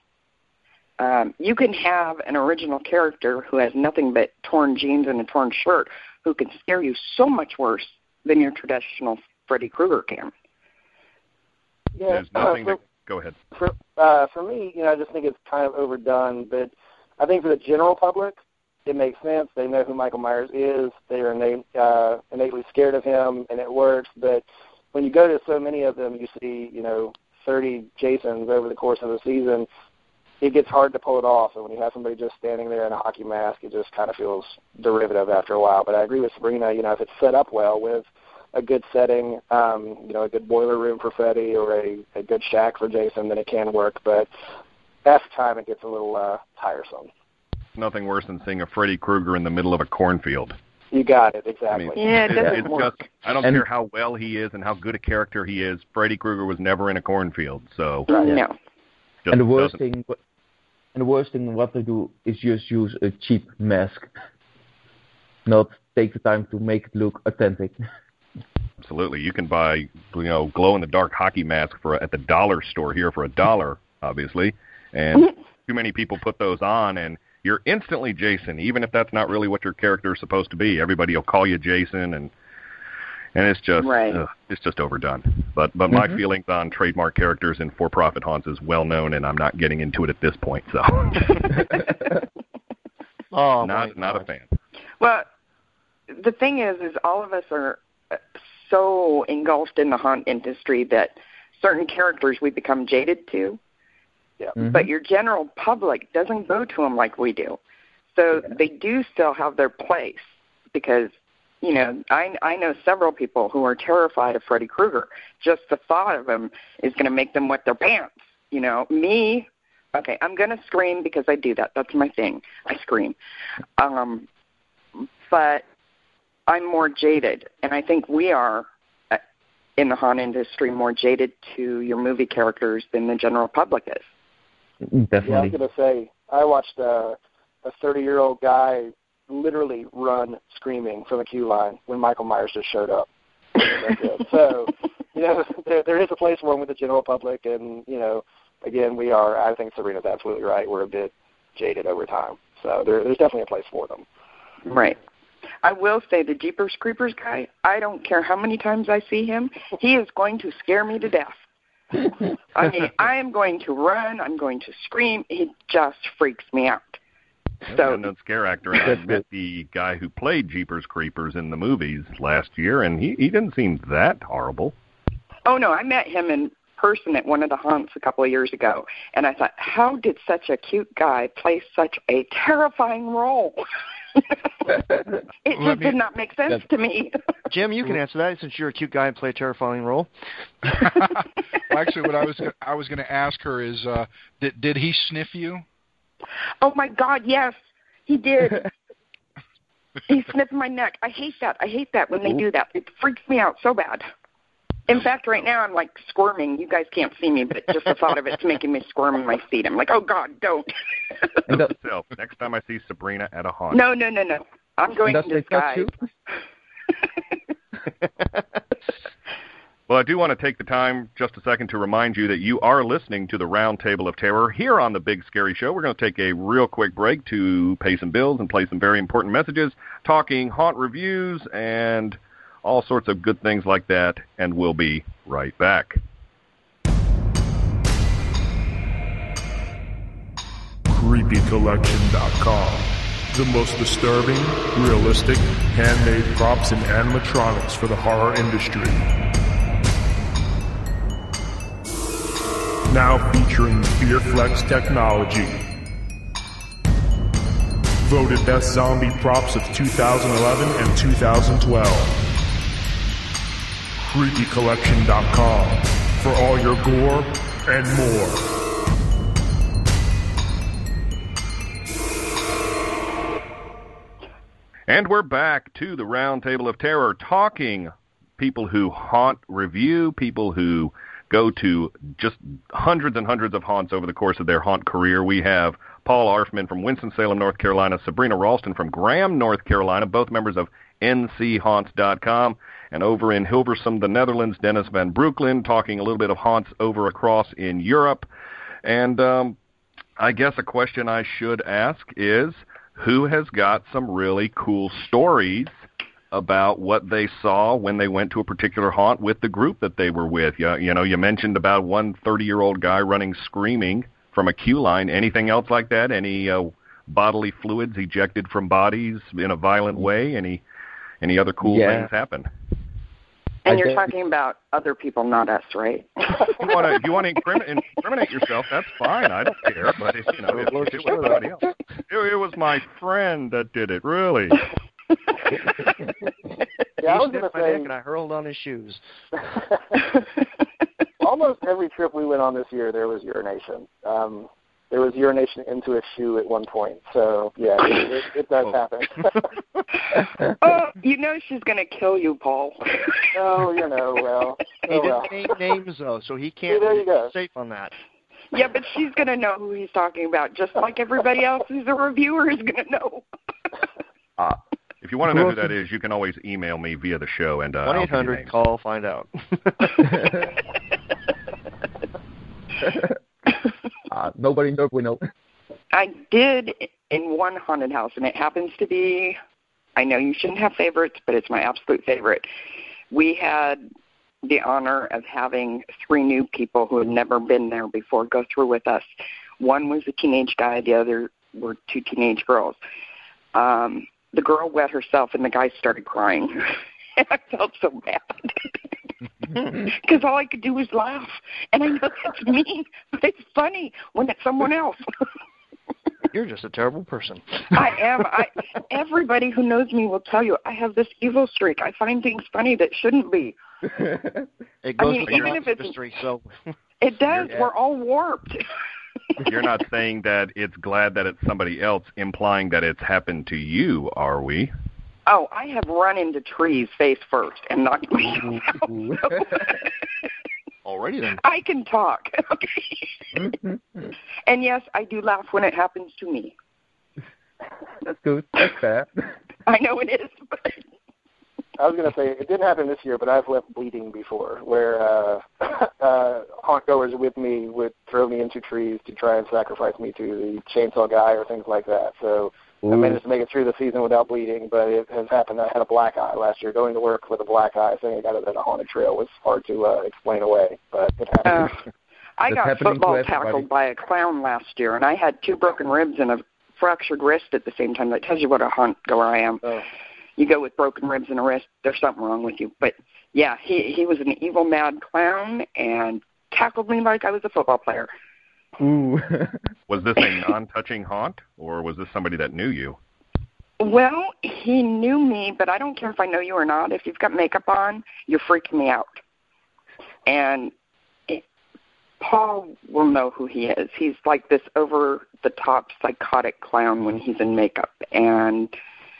You can have an original character who has nothing but torn jeans and a torn shirt who can scare you so much worse than your traditional Freddy Krueger can. Yeah, There's nothing go ahead. For me, I just think it's kind of overdone, but I think for the general public, it makes sense. They know who Michael Myers is. They are innately scared of him, and it works. But when you go to so many of them, you see, 30 Jasons over the course of a season, it gets hard to pull it off. And when you have somebody just standing there in a hockey mask, it just kind of feels derivative after a while. But I agree with Sabrina, if it's set up well with a good setting, a good boiler room for Freddy or a good shack for Jason, then it can work. But after time, it gets a little tiresome. Nothing worse than seeing a Freddy Krueger in the middle of a cornfield. You got it, exactly. I mean, it doesn't work. I don't care how well he is and how good a character he is. Freddy Krueger was never in a cornfield, so no. And the worst thing what they do is just use a cheap mask, not take the time to make it look authentic. Absolutely, you can buy glow in the dark hockey mask at the dollar store here for $1, obviously, and too many people put those on and you're instantly Jason, even if that's not really what your character is supposed to be. Everybody will call you Jason, and it's just it's just overdone. But my feelings on trademark characters in for-profit haunts is well known, and I'm not getting into it at this point. So, not a fan. Well, the thing is all of us are so engulfed in the haunt industry that certain characters we become jaded to. Yeah. But your general public doesn't go to them like we do. So they do still have their place because, I know several people who are terrified of Freddy Krueger. Just the thought of him is going to make them wet their pants. Me, okay, I'm going to scream because I do that. That's my thing. I scream. But I'm more jaded, and I think we are in the haunt industry more jaded to your movie characters than the general public is. Definitely. Yeah, I was going to say, I watched a 30-year-old guy literally run screaming from a queue line when Michael Myers just showed up. That's it. So, there is a place for them with the general public, and, again, I think Sabrina's absolutely right. We're a bit jaded over time. So there's definitely a place for them. Right. I will say the Jeepers Creepers guy, I don't care how many times I see him, he is going to scare me to death. I mean, I am going to run, I'm going to scream. He just freaks me out. So, unknown scare actor, and I met the guy who played Jeepers Creepers in the movies last year, and he didn't seem that horrible. Oh, no, I met him in person at one of the haunts a couple of years ago, and I thought, how did such a cute guy play such a terrifying role? It just did not make sense to me. Jim, you can answer that since you're a cute guy and play a terrifying role. Actually, what I was going to ask her is, did he sniff you? Oh my God, yes, he did. He sniffed my neck. I hate that. I hate that when they do that. It freaks me out so bad. In fact, right now I'm like squirming. You guys can't see me, but just the thought of it's making me squirm in my seat. I'm like, oh God, don't. So, next time I see Sabrina at a haunt. No. I'm going in disguise. Well, I do want to take the time just a second to remind you that you are listening to the Round Table of Terror here on the Big Scary Show. We're going to take a real quick break to pay some bills and play some very important messages, talking haunt reviews and all sorts of good things like that, and we'll be right back. CreepyCollection.com. The most disturbing, realistic, handmade props and animatronics for the horror industry. Now featuring FearFlex technology. Voted best zombie props of 2011 and 2012. CreepyCollection.com for all your gore and more. And we're back to the Round Table of Terror, talking people who haunt review, people who go to just hundreds and hundreds of haunts over the course of their haunt career. We have Paul Arfman from Winston-Salem, North Carolina, Sabrina Ralston from Graham, North Carolina, both members of NCHaunts.com, and over in Hilversum, the Netherlands, Dennis Van Broeklyn, talking a little bit of haunts over across in Europe. And I guess a question I should ask is, who has got some really cool stories about what they saw when they went to a particular haunt with the group that they were with? You mentioned about one 30-year-old guy running screaming from a queue line. Anything else like that? Any bodily fluids ejected from bodies in a violent way? Any other cool things happen? And you're talking about other people, not us, right? If you want to incriminate yourself, that's fine. I don't care. But if it was somebody else, it was my friend that did it. Really? Yeah, I was going to say, and I hurled on his shoes. Almost every trip we went on this year, there was urination. There was urination into a shoe at one point. So, yeah, it does happen. You know she's going to kill you, Paul. Oh, well. He didn't name names, though, so he can't be safe on that. Yeah, but she's going to know who he's talking about, just like everybody else who's a reviewer is going to know. If you want to know who that is, you can always email me via the show. And 1-800-CALL, find out. Nobody knows we know. I did in one haunted house, and it happens to be, I know you shouldn't have favorites, but it's my absolute favorite. We had the honor of having 3 new people who had never been there before go through with us. One was a teenage guy, the other were 2 teenage girls. The girl wet herself, and the guy started crying. And I felt so bad. Because all I could do was laugh. And I know that's mean, but it's funny when it's someone else. You're just a terrible person. I am. Everybody who knows me will tell you I have this evil streak. I find things funny that shouldn't be. It goes with even if it's mystery, so it does. We're all warped. You're not saying that it's glad that it's somebody else, implying that it's happened to you, are we? Oh, I have run into trees face first and knocked myself out. All Alrighty then. I can talk. And yes, I do laugh when it happens to me. That's good. That's fair. I know it is, but I was going to say, it didn't happen this year, but I've left bleeding before, where haunt goers with me would throw me into trees to try and sacrifice me to the chainsaw guy or things like that. So I managed to make it through the season without bleeding, but it has happened. I had a black eye last year. Going to work with a black eye, saying I got it at a haunted trail was hard to explain away, but it happened. I got football tackled by a clown last year, and I had 2 broken ribs and a fractured wrist at the same time. That tells you what a haunt goer I am. You go with broken ribs and a wrist, there's something wrong with you. But, yeah, he was an evil, mad clown and tackled me like I was a football player. Ooh. Was this a non-touching haunt, or was this somebody that knew you? Well, he knew me, but I don't care if I know you or not. If you've got makeup on, you're freaking me out. And Paul will know who he is. He's like this over-the-top psychotic clown when he's in makeup. And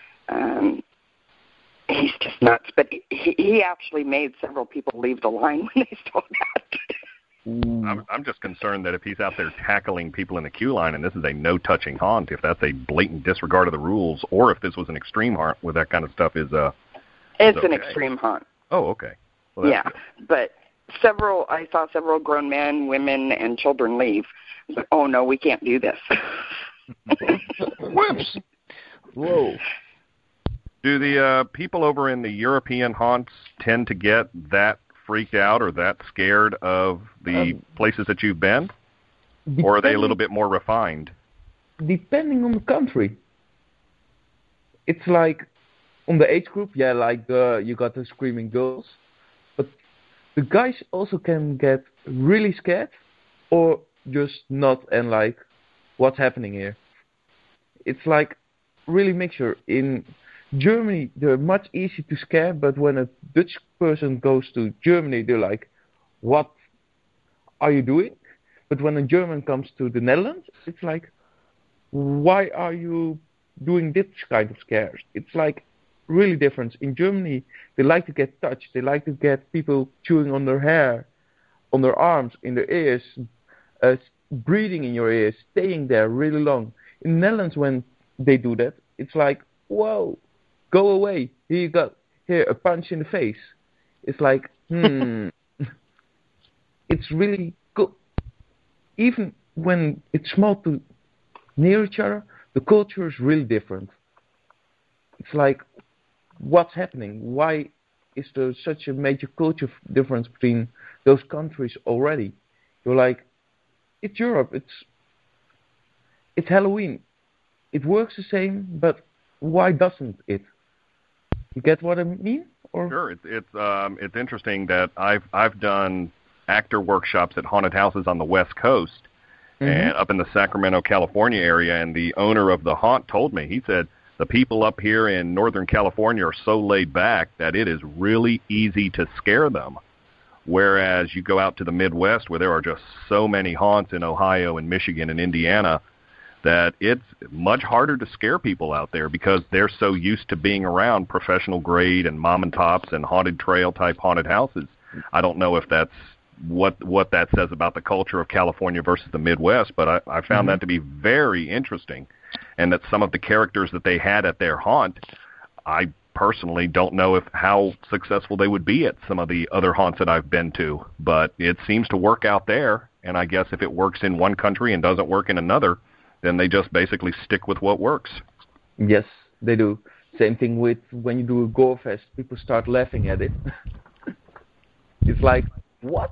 he's just nuts. But he actually made several people leave the line when they saw that. I'm just concerned that if he's out there tackling people in the queue line and this is a no-touching haunt, if that's a blatant disregard of the rules, or if this was an extreme haunt where that kind of stuff is It's okay. an extreme haunt. Oh, okay. Well, that's yeah, but I saw several grown men, women, and children leave. I was like, oh, no, we can't do this. Whoops. Whoa. Do the people over in the European haunts tend to get that freaked out or that scared of the places that you've been? Or are they a little bit more refined? Depending on the country. It's like, on the age group, yeah, like you got the screaming girls. But the guys also can get really scared or just not and like, what's happening here? It's like really mixture. In Germany, they're much easier to scare, but when a Dutch person goes to Germany, they're like, what are you doing? But when a German comes to the Netherlands, it's like, why are you doing this kind of scares? It's like really different. In Germany, they like to get touched. They like to get people chewing on their hair, on their arms, in their ears, breathing in your ears, staying there really long. In the Netherlands, when they do that, it's like, whoa, go away. Here you go. Here, a punch in the face. It's like, It's really good. Even when it's small to near each other, the culture is really different. It's like, what's happening? Why is there such a major culture difference between those countries already? You're like, it's Europe. It's Halloween. It works the same, but why doesn't it? You get what I mean? Or? Sure. It's interesting that I've done actor workshops at haunted houses on the West Coast and up in the Sacramento, California area, and the owner of the haunt told me, he said, the people up here in Northern California are so laid back that it is really easy to scare them. Whereas you go out to the Midwest where there are just so many haunts in Ohio and Michigan and Indiana that it's much harder to scare people out there because they're so used to being around professional grade and mom and pops and haunted trail type haunted houses. I don't know if that's what that says about the culture of California versus the Midwest, but I found that to be very interesting, and that some of the characters that they had at their haunt, I personally don't know how successful they would be at some of the other haunts that I've been to, but it seems to work out there, and I guess if it works in one country and doesn't work in another, then they just basically stick with what works. Yes, they do. Same thing with when you do a gore fest, people start laughing at it. It's like, what?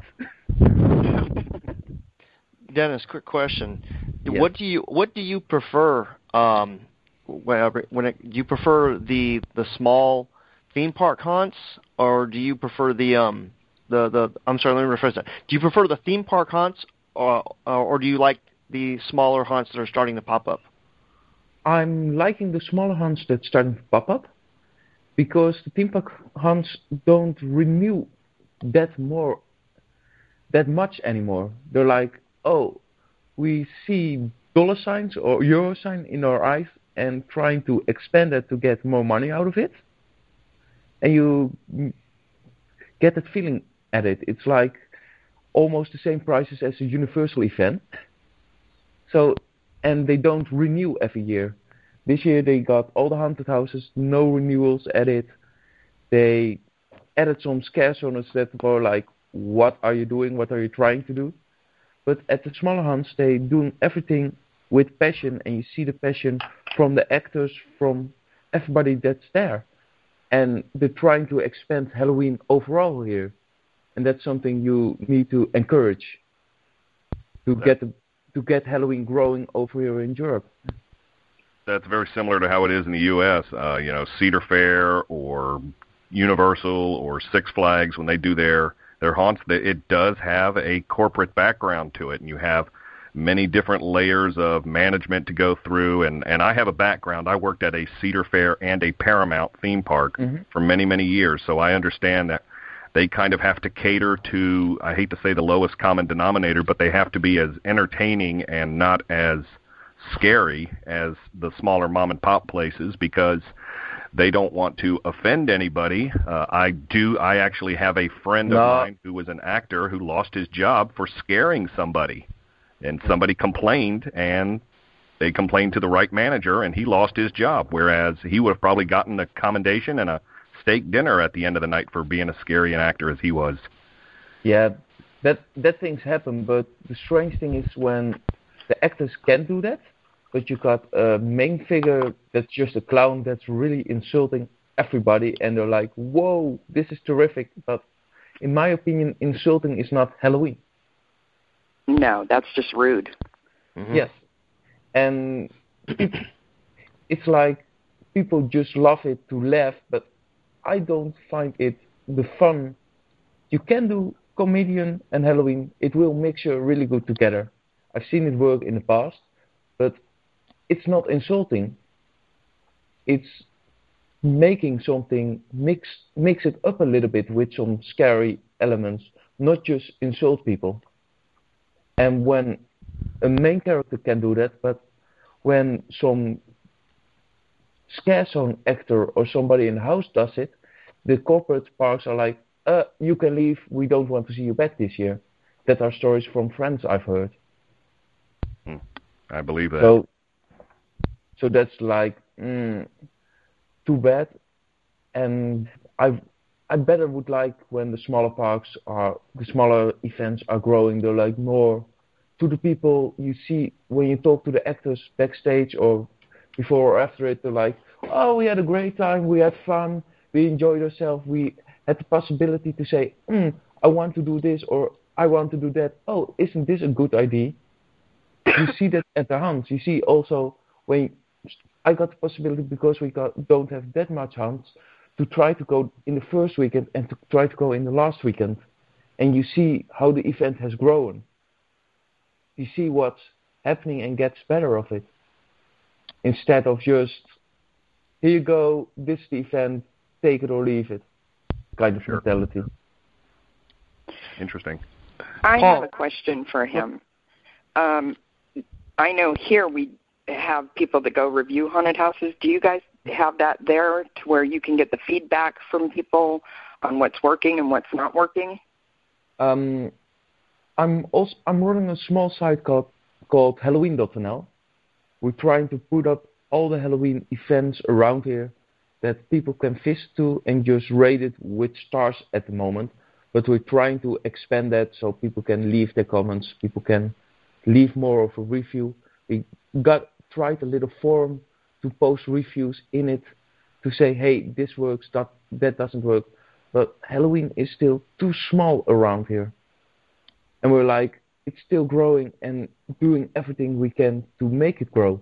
Dennis, quick question. Yes. What do you prefer? Do you prefer the small theme park haunts, or do you prefer the I'm sorry, let me rephrase that. Do you prefer the theme park haunts, or do you like the smaller haunts that are starting to pop up? I'm liking the smaller haunts that's starting to pop up because the theme park haunts don't renew that much anymore. They're like, oh, we see dollar signs or euro sign in our eyes and trying to expand that to get more money out of it. And you get that feeling at it. It's like almost the same prices as a Universal event. So, and they don't renew every year. This year they got all the haunted houses, no renewals added. They added some scare zones that were like, what are you doing? What are you trying to do? But at the smaller hunts, they doing everything with passion, and you see the passion from the actors, from everybody that's there. And they're trying to expand Halloween overall here. And that's something you need to encourage to get Halloween growing over here in Europe. That's very similar to how it is in the U.S. Cedar Fair or Universal or Six Flags, when they do their haunts, it does have a corporate background to it, and you have many different layers of management to go through. And I have a background. I worked at a Cedar Fair and a Paramount theme park for many, many years, so I understand that they kind of have to cater to, I hate to say the lowest common denominator, but they have to be as entertaining and not as scary as the smaller mom and pop places, because they don't want to offend anybody. I actually have a friend of mine who was an actor who lost his job for scaring somebody, and somebody complained, and they complained to the right manager, and he lost his job, whereas he would have probably gotten a commendation and a steak dinner at the end of the night for being as scary an actor as he was. Yeah, that things happen, but the strange thing is when the actors can do that, but you got a main figure that's just a clown that's really insulting everybody, and they're like, whoa, this is terrific. But in my opinion, insulting is not Halloween. No, that's just rude. Yes. And it's like people just love it to laugh, but I don't find it the fun. You can do comedian and Halloween. It will mix you really good together. I've seen it work in the past, but it's not insulting. It's making something, mix it up a little bit with some scary elements, not just insult people. And when a main character can do that, but when some scare zone actor or somebody in the house does it, the corporate parks are like, you can leave, we don't want to see you back this year. That are stories from friends I've heard. I believe that. So that's like, too bad. And I better would like when the smaller the smaller events are growing, they're like more to the people you see when you talk to the actors backstage or before or after it, they're like, oh, we had a great time, we had fun, we enjoyed ourselves, we had the possibility to say, I want to do this or I want to do that. Oh, isn't this a good idea? You see that at the hunts. You see also when I got the possibility, because we don't have that much hunts, to try to go in the first weekend and to try to go in the last weekend. And you see how the event has grown. You see what's happening and gets better of it. Instead of just, here you go, this is the event, take it or leave it kind of mentality. Interesting. I have a question for him. I know here we have people that go review haunted houses. Do you guys have that there to where you can get the feedback from people on what's working and what's not working? I'm running a small site called Halloween.nl. We're trying to put up all the Halloween events around here that people can visit to and just rate it with stars at the moment. But we're trying to expand that so people can leave their comments, people can leave more of a review. We tried a little forum to post reviews in it to say, hey, this works, that doesn't work. But Halloween is still too small around here. And we're like, it's still growing and doing everything we can to make it grow.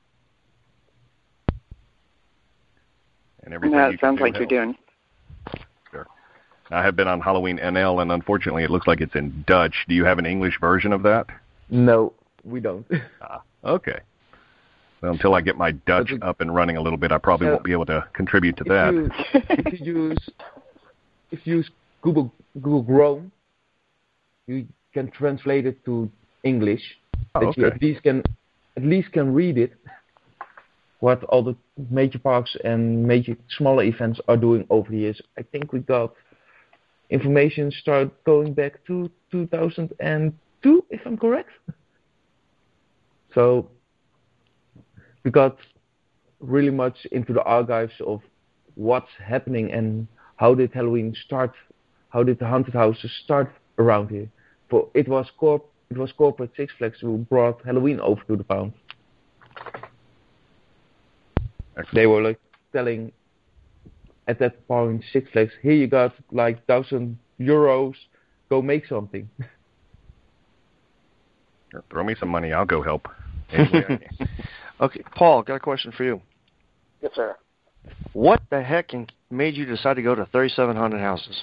And everything that sounds like you're doing. Sure. I have been on Halloween NL, and unfortunately it looks like it's in Dutch. Do you have an English version of that? No, we don't. Okay. Well, until I get my Dutch up and running a little bit, I probably won't be able to contribute to that. If you use Google Chrome, you can translate it to English. That you at least can read it. What all the major parks and major smaller events are doing over the years. I think we got information start going back to 2002, if I'm correct. So we got really much into the archives of what's happening and how did Halloween start, how did the haunted houses start around here. For it was corporate Six Flags who brought Halloween over to the pound. They were like telling at that point Six Flags, here you got like €1,000, go make something. Throw me some money, I'll go help. Anyway. Okay, Paul, got a question for you. Yes, sir. What the heck made you decide to go to 37 haunted houses?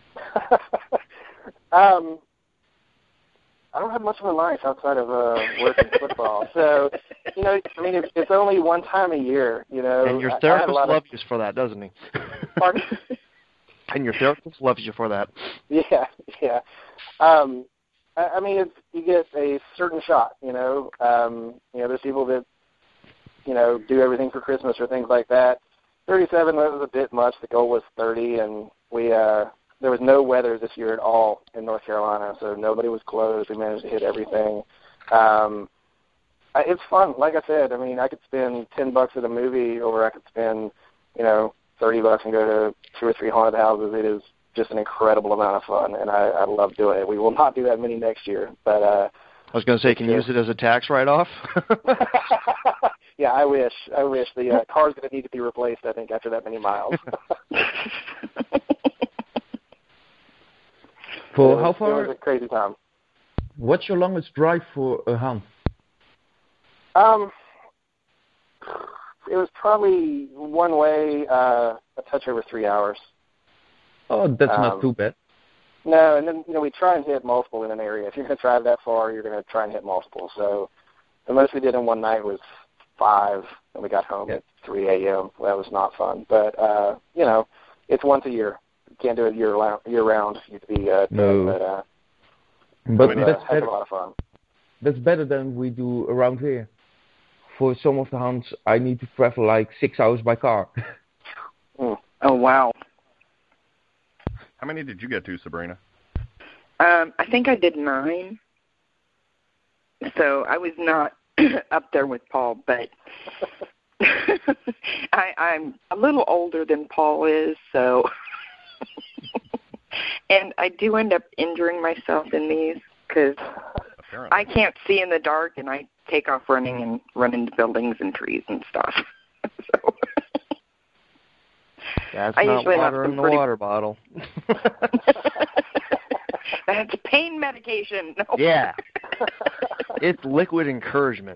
I don't have much of a life outside of work and football. So, you know, I mean, it's only one time a year, you know. And your therapist loves you for that, doesn't he? Pardon? And your therapist loves you for that. Yeah, yeah. I mean, you get a certain shot, you know. You know, there's people that, you know, do everything for Christmas or things like that. 37 was a bit much. The goal was 30, and there was no weather this year at all in North Carolina, so nobody was closed. We managed to hit everything. It's fun. Like I said, I mean, I could spend $10 at a movie, or I could spend, you know, $30 and go to 2 or 3 haunted houses. It is just an incredible amount of fun, and I love doing it. We will not do that many next year, but I was going to say, can you use it as a tax write-off? Yeah, I wish. The car's going to need to be replaced, I think, after that many miles. For how far? It was a crazy time. What's your longest drive for a hunt? It was probably one way, a touch over 3 hours. Oh, that's not too bad. No, and then, you know, we try and hit multiple in an area. If you're going to drive that far, you're going to try and hit multiple. So the most we did in one night was 5, and we got home at 3 a.m. Well, that was not fun. But, you know, it's once a year. You can't do it year round. You'd be no. But that's a lot of fun. That's better than we do around here. For some of the hunts, I need to travel like 6 hours by car. Oh, wow. How many did you get to, Sabrina? I think I did 9. So I was not up there with Paul, but I'm a little older than Paul is, so and I do end up injuring myself in these because I can't see in the dark, and I take off running and run into buildings and trees and stuff. So that's I not usually water in the water bottle. That's pain medication. No. Yeah. It's liquid encouragement.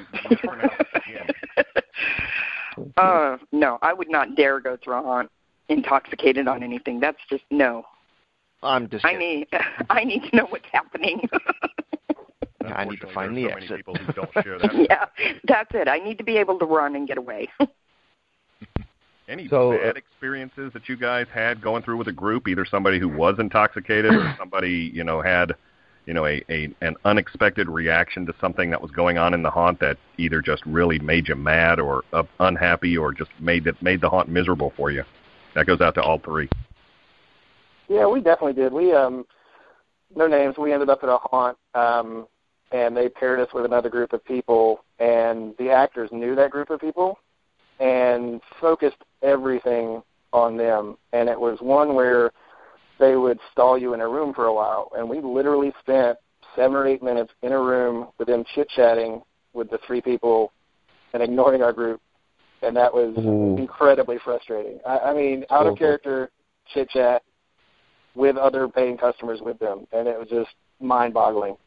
No, I would not dare go through a hunt intoxicated on anything. That's just no. I'm just. I need to know what's happening. I need to find the exit. Many people who don't share that. Yeah, that's it. I need to be able to run and get away. Any bad experiences that you guys had going through with a group? Either somebody who was intoxicated or somebody, you know, had, you know, an unexpected reaction to something that was going on in the haunt that either just really made you mad or unhappy or just made the haunt miserable for you. That goes out to all 3. Yeah, we definitely did. We no names. We ended up at a haunt, and they paired us with another group of people, and the actors knew that group of people and focused everything on them. And it was one where they would stall you in a room for a while, and we literally spent 7 or 8 minutes in a room with them chit-chatting with the 3 people and ignoring our group, and that was incredibly frustrating. I mean, out of character chit-chat with other paying customers with them, and it was just mind-boggling.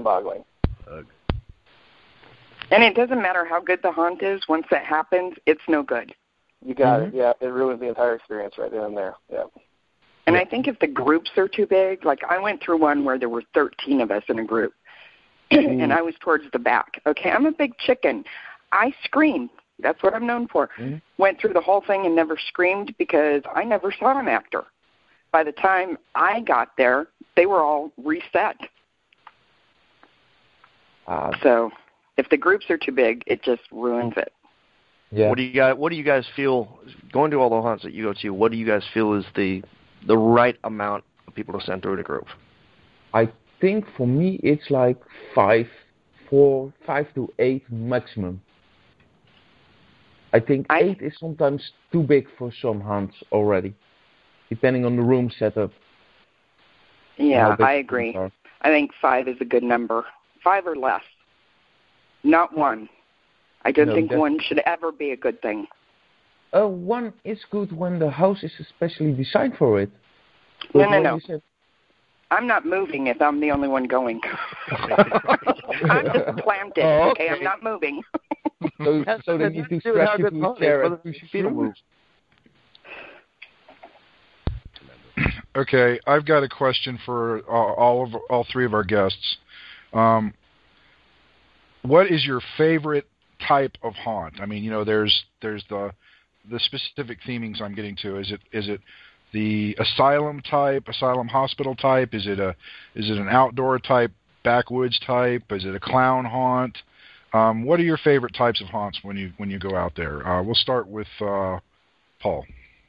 And it doesn't matter how good the haunt is. Once that happens, it's no good. You got it. Yeah, it ruins the entire experience right then and there. Yeah. And I think if the groups are too big, like I went through one where there were 13 of us in a group, and I was towards the back. Okay, I'm a big chicken. I screamed. That's what I'm known for. Went through the whole thing and never screamed because I never saw an actor. By the time I got there, they were all reset. So if the groups are too big, it just ruins it. Yeah. What do you guys feel going to all the haunts that you go to? What do you guys feel is the right amount for people to send through the group? I think for me it's like 5 to 8 maximum. I think 8 is sometimes too big for some hunts already, depending on the room setup. Yeah, I agree. I think 5 is a good number. 5 or less. Not 1. I don't think 1 should ever be a good thing. 1 is good when the house is especially designed for it. No. I'm not moving if I'm the only one going. I'm just planted, okay? I'm not moving. so they need to strap you to a chair and push you through. Okay, I've got a question for all three of our guests. What is your favorite type of haunt? I mean, you know, there's the specific themings I'm getting to. Is it the asylum type, asylum hospital type? Is it an outdoor type, backwoods type? Is it a clown haunt? What are your favorite types of haunts when you go out there? We'll start with Paul.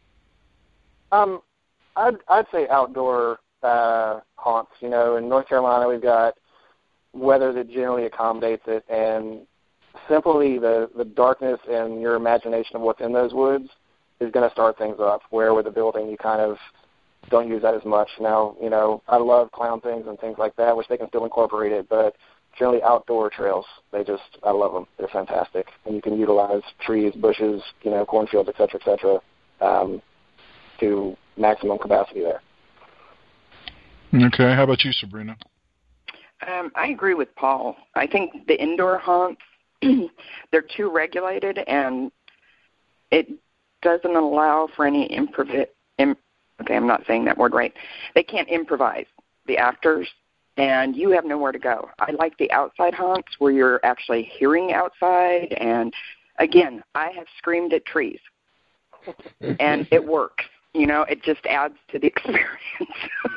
I'd say outdoor haunts. You know, in North Carolina we've got weather that generally accommodates it, and simply the darkness and your imagination of what's in those woods is going to start things up, where with a building you kind of don't use that as much. Now, you know, I love clown things and things like that, which they can still incorporate it, but generally outdoor trails, I love them. They're fantastic. And you can utilize trees, bushes, you know, cornfields, et cetera, to maximum capacity there. Okay, how about you, Sabrina? I agree with Paul. I think the indoor haunts, they're too regulated, and it doesn't allow for any okay, I'm not saying that word right. They can't improvise, the actors, and you have nowhere to go. I like the outside haunts where you're actually hearing outside, and again, I have screamed at trees, and it works. You know, it just adds to the experience.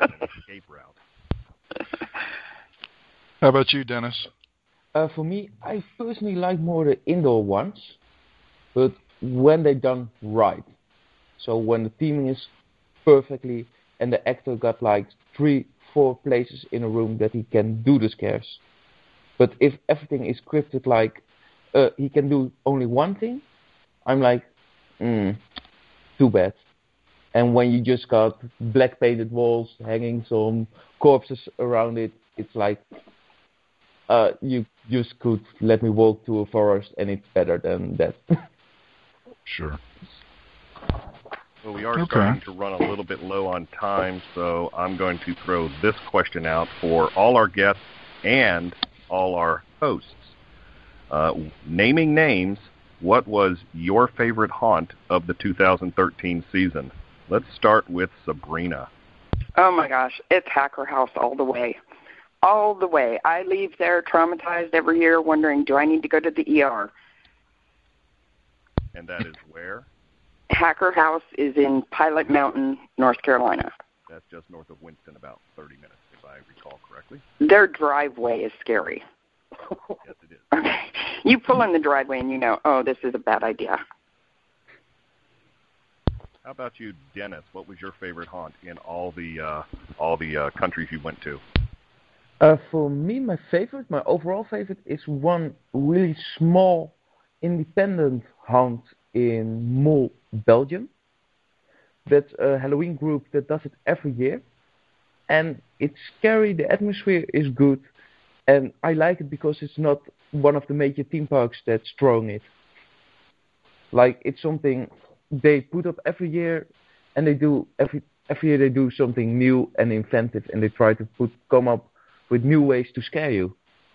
How about you, Dennis? For me, I personally like more the indoor ones, but when they're done right. So when the theming is perfectly and the actor got like 3-4 places in a room that he can do the scares. But if everything is scripted like he can do only one thing, I'm like, too bad. And when you just got black painted walls, hanging some corpses around it, it's like you just could let me walk to a forest and it's better than that. Sure. Well, we are starting to run a little bit low on time, so I'm going to throw this question out for all our guests and all our hosts. Naming names, what was your favorite haunt of the 2013 season? Let's start with Sabrina. Oh, my gosh. It's Hacker House all the way. All the way. I leave there traumatized every year wondering, do I need to go to the ER? And that is where? Hacker House is in Pilot Mountain, North Carolina. That's just north of Winston, about 30 minutes, if I recall correctly. Their driveway is scary. Yes, it is. Okay. You pull in the driveway and you know, oh, this is a bad idea. How about you, Dennis? What was your favorite haunt in all the countries you went to? For me, my overall favorite is one really small, independent haunt in Mol, Belgium. That's a Halloween group that does it every year. And it's scary, the atmosphere is good, and I like it because it's not one of the major theme parks that's throwing it. Like, it's something they put up every year, and they do every year they do something new and inventive, and they try to come up with new ways to scare you.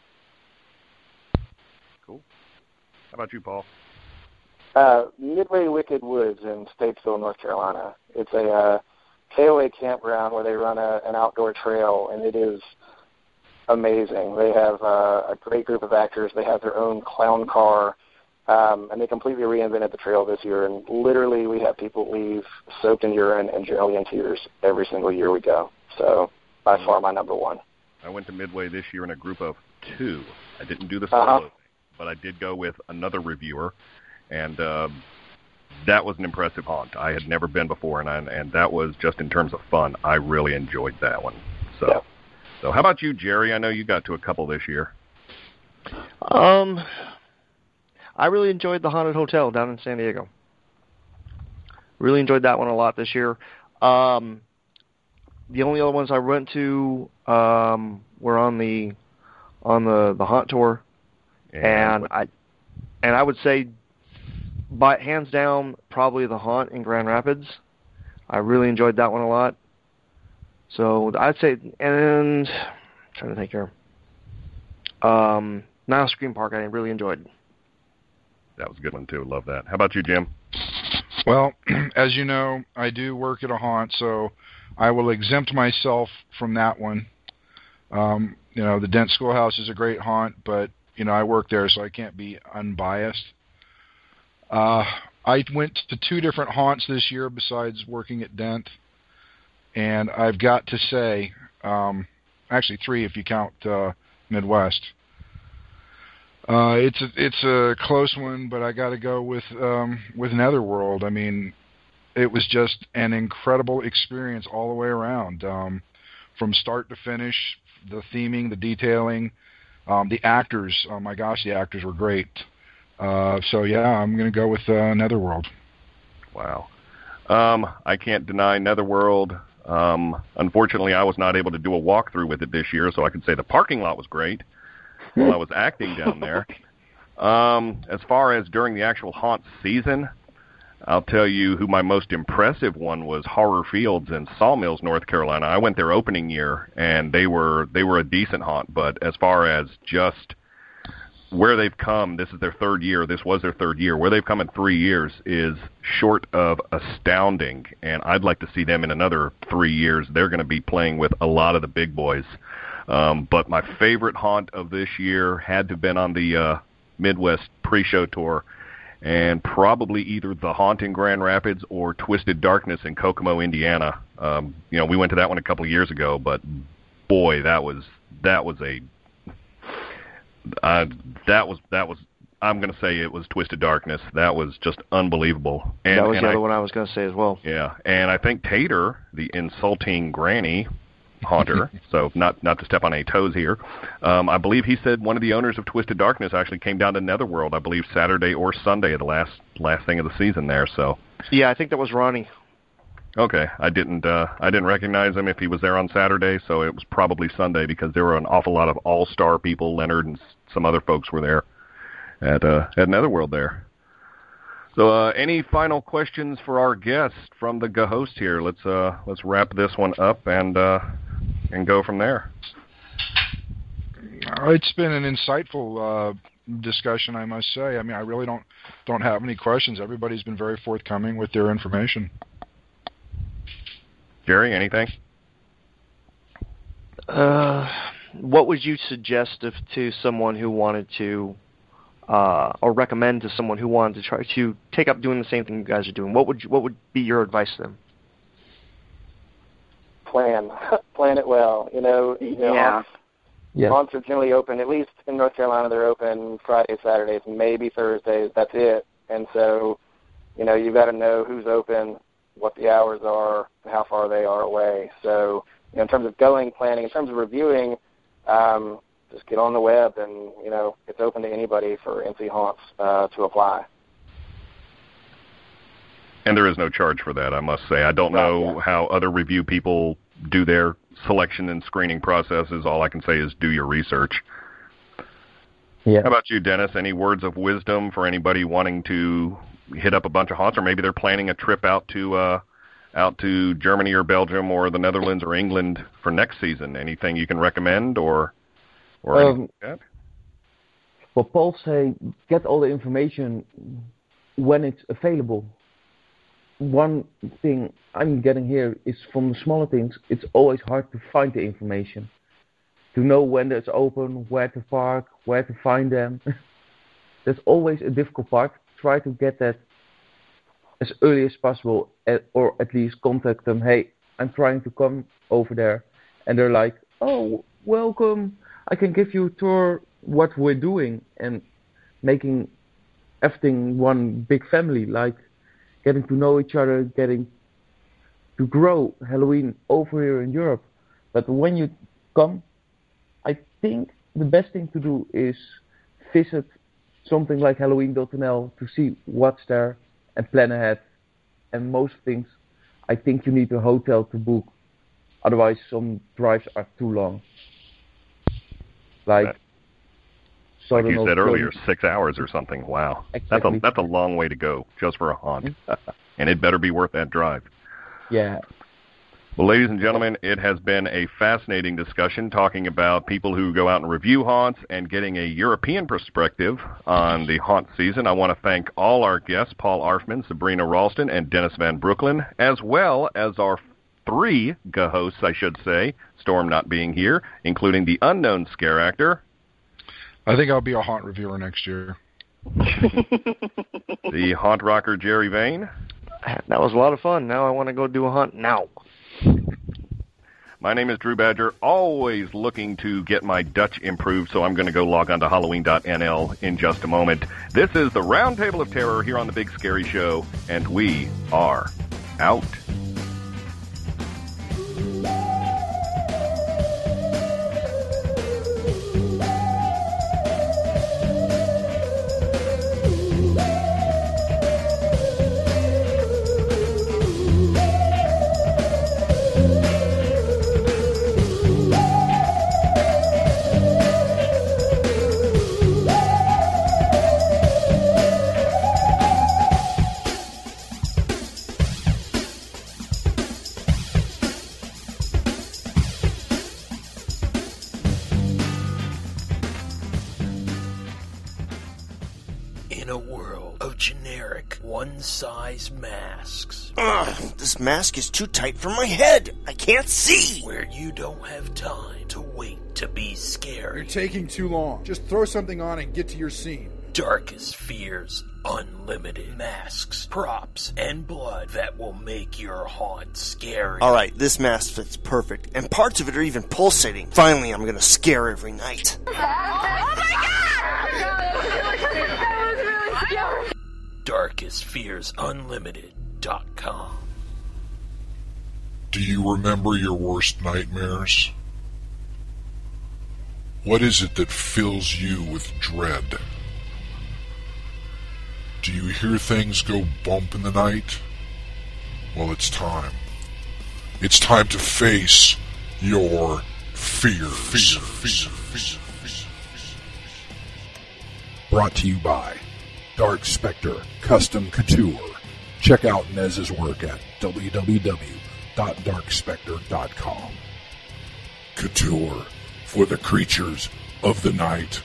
Cool. How about you, Paul? Midway Wicked Woods in Statesville, North Carolina. It's a KOA campground where they run an outdoor trail, and it is amazing. They have a great group of actors. They have their own clown car, and they completely reinvented the trail this year. And literally, we have people leave soaked in urine and generally in tears every single year we go. So, by far, my number one. I went to Midway this year in a group of 2. I didn't do the solo thing, but I did go with another reviewer. And that was an impressive haunt. I had never been before, and that was just in terms of fun. I really enjoyed that one. So, so how about you, Jerry? I know you got to a couple this year. I really enjoyed the Haunted Hotel down in San Diego. Really enjoyed that one a lot this year. The only other ones I went to were on the haunt tour, and I would say, by hands down, probably the haunt in Grand Rapids. I really enjoyed that one a lot. So I'd say, and I'm trying to think here. Nile Scream Park, I really enjoyed. That was a good one too. Love that. How about you, Jim? Well, as you know, I do work at a haunt, so I will exempt myself from that one. The Dent Schoolhouse is a great haunt, but I work there, so I can't be unbiased. I went to 2 different haunts this year besides working at Dent, and I've got to say, actually 3 if you count Midwest. It's a close one, but I got to go with Netherworld. I mean, it was just an incredible experience all the way around, from start to finish. The theming, the detailing, the actors. Oh my gosh, the actors were great. So yeah, I'm going to go with Netherworld. Wow. I can't deny Netherworld. Unfortunately, I was not able to do a walkthrough with it this year, so I can say the parking lot was great while I was acting down there. As far as during the actual haunt season, I'll tell you who my most impressive one was. Horror Fields in Sawmills, North Carolina. I went there opening year, and they were a decent haunt. But as far as just where they've come, this is their 3rd year. This was their 3rd year. Where they've come in 3 years is short of astounding, and I'd like to see them in another 3 years. They're going to be playing with a lot of the big boys. But my favorite haunt of this year had to have been on the Midwest pre-show tour, and probably either the haunt in Grand Rapids or Twisted Darkness in Kokomo, Indiana. We went to that one a couple of years ago, but boy, that was I'm going to say it was Twisted Darkness. That was just unbelievable. And that was the other one I was going to say as well. Yeah, and I think Tater, the insulting granny haunter, so not to step on any toes here, I believe he said one of the owners of Twisted Darkness actually came down to Netherworld, I believe Saturday or Sunday of the last thing of the season there. So yeah, I think that was Ronnie. Okay, I didn't recognize him if he was there on Saturday, so it was probably Sunday because there were an awful lot of all-star people. Leonard and some other folks were there at Netherworld there. So, any final questions for our guest from the host here? Let's wrap this one up and go from there. It's been an insightful discussion, I must say. I mean, I really don't have any questions. Everybody's been very forthcoming with their information. Jerry, anything? What would you suggest to someone who wanted to, or recommend to someone who wanted to try to take up doing the same thing you guys are doing? What would be your advice to them? Plan it well. Yeah. Haunts are generally open, at least in North Carolina, they're open Fridays, Saturdays, maybe Thursdays. That's it. And so, you've got to know who's open, what the hours are, and how far they are away. So, in terms of planning, in terms of reviewing, just get on the web and, it's open to anybody for NC Haunts to apply. And there is no charge for that, I must say. I don't know how other review people do their selection and screening processes. All I can say is do your research. Yeah. How about you, Dennis? Any words of wisdom for anybody wanting to hit up a bunch of haunts, or maybe they're planning a trip out to Germany or Belgium or the Netherlands or England for next season? Anything you can recommend or anything like that? Well, Paul say get all the information when it's available. One thing I'm getting here is from the smaller things, it's always hard to find the information. To know when it's open, where to park, where to find them. That's always a difficult part. Try to get that as early as possible, or at least contact them. Hey, I'm trying to come over there. And they're like, oh, welcome. I can give you a tour what we're doing, and making everything one big family. Like, getting to know each other, getting to grow Halloween over here in Europe. But when you come, I think the best thing to do is visit something like Halloween.nl to see what's there and plan ahead. And most things, I think you need a hotel to book. Otherwise, some drives are too long. Like you said earlier, 6 hours or something. Wow. Exactly. That's a long way to go just for a haunt. And it better be worth that drive. Yeah. Well, ladies and gentlemen, it has been a fascinating discussion talking about people who go out and review haunts and getting a European perspective on the haunt season. I want to thank all our guests, Paul Arfman, Sabrina Ralston, and Dennis Van Brooklyn, as well as our 3 hosts, I should say, Storm not being here, including the unknown scare actor. I think I'll be a haunt reviewer next year. The haunt rocker, Jerry Vane. That was a lot of fun. Now I want to go do a hunt now. My name is Drew Badger, always looking to get my Dutch improved, so I'm going to go log on to Halloween.nl in just a moment. This is the Roundtable of Terror here on The Big Scary Show, and we are out. One-size masks. Ugh, this mask is too tight for my head. I can't see. Where you don't have time to wait to be scary. You're taking too long. Just throw something on and get to your scene. Darkest Fears Unlimited. Masks, props, and blood that will make your haunt scary. Alright, this mask fits perfect, and parts of it are even pulsating. Finally, I'm gonna scare every night. Oh my God! DarkestFearsUnlimited.com. Do you remember your worst nightmares? What is it that fills you with dread? Do you hear things go bump in the night? Well, it's time. It's time to face your fears. Brought to you by Dark Spectre Custom Couture. Check out Nez's work at www.darkspectre.com. Couture for the creatures of the night.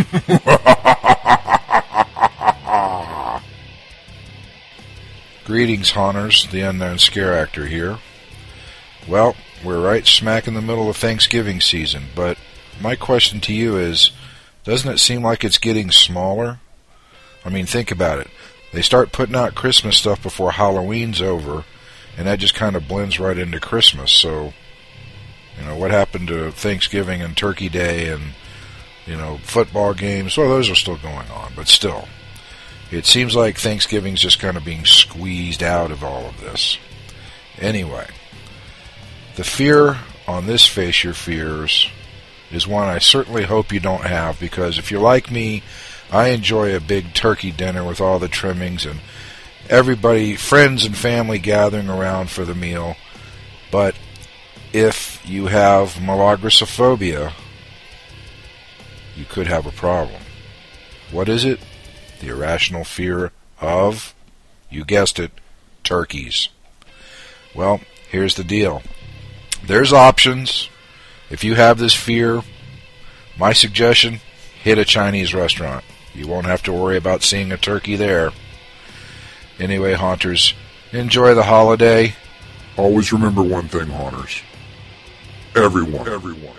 Greetings, haunters. The unknown scare actor here. Well, we're right smack in the middle of Thanksgiving season, but my question to you is, doesn't it seem like it's getting smaller? I mean, think about it. They start putting out Christmas stuff before Halloween's over, and that just kind of blends right into Christmas. So, you know, what happened to Thanksgiving and Turkey Day and, you know, football games? Well, those are still going on, but still. It seems like Thanksgiving's just kind of being squeezed out of all of this. Anyway, the fear on this Face Your Fears is one I certainly hope you don't have, because if you're like me, I enjoy a big turkey dinner with all the trimmings and everybody, friends and family gathering around for the meal. But if you have malagrosophobia, you could have a problem. What is it? The irrational fear of, you guessed it, turkeys. Well, here's the deal. There's options. If you have this fear, my suggestion, hit a Chinese restaurant. You won't have to worry about seeing a turkey there. Anyway, haunters, enjoy the holiday. Always remember one thing, haunters. Everyone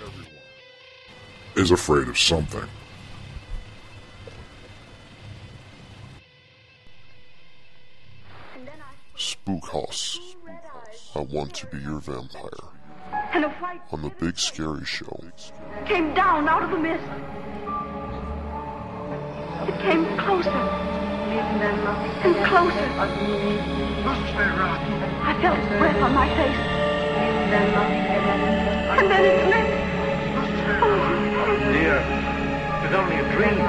is afraid of something. Spook House. I want to be your vampire. And a white On the Big Scary Show. came down out of the mist. It came closer. and closer. I felt his breath on my face. And then his lips. Dear, it was only a dream.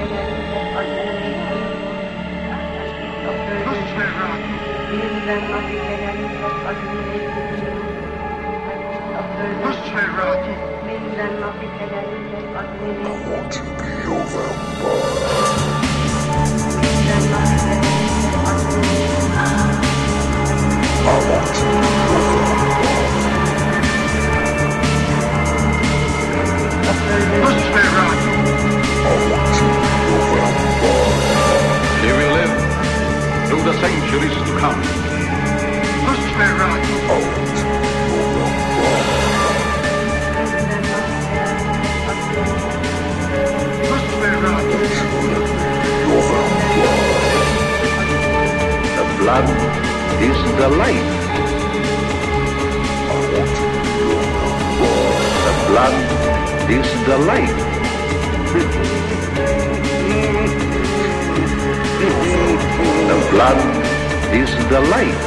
He will live through the centuries to come. The blood is the life. The blood is the life. The blood is the life.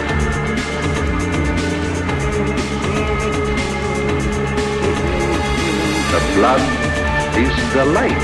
The blood is the life.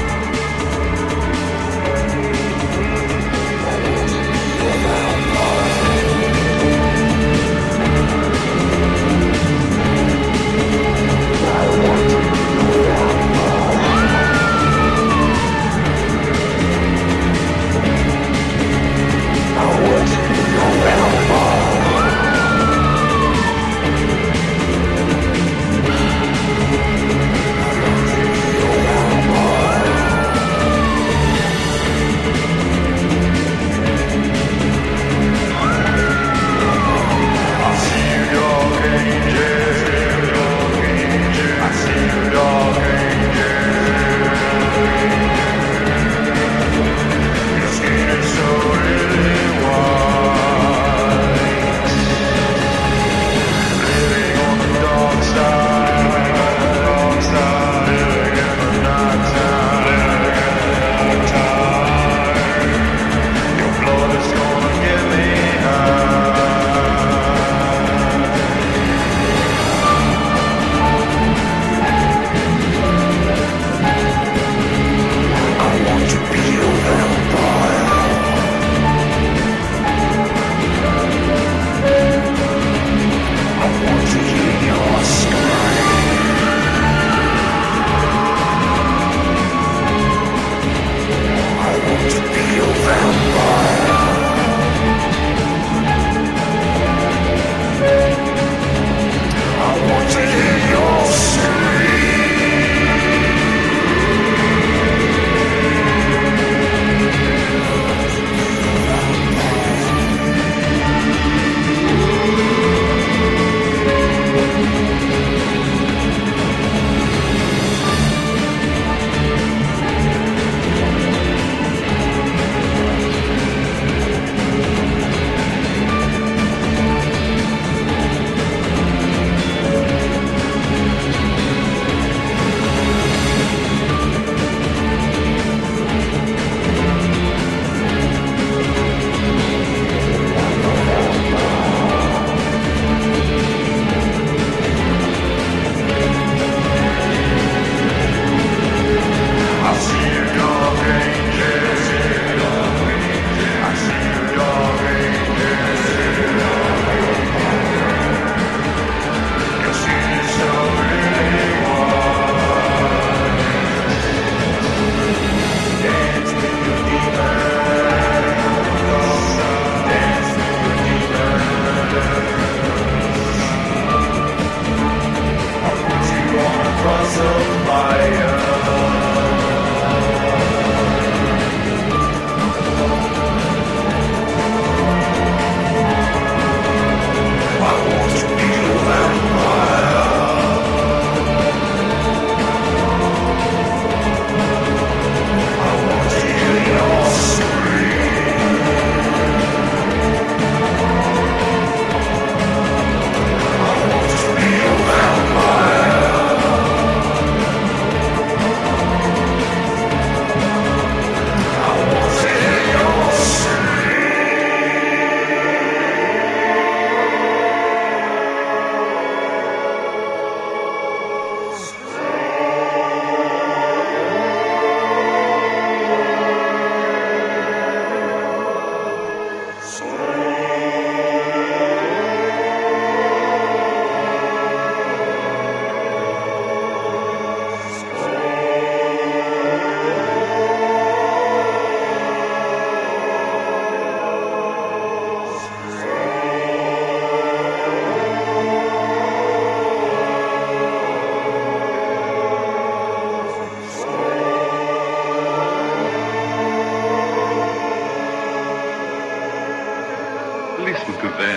listen to them.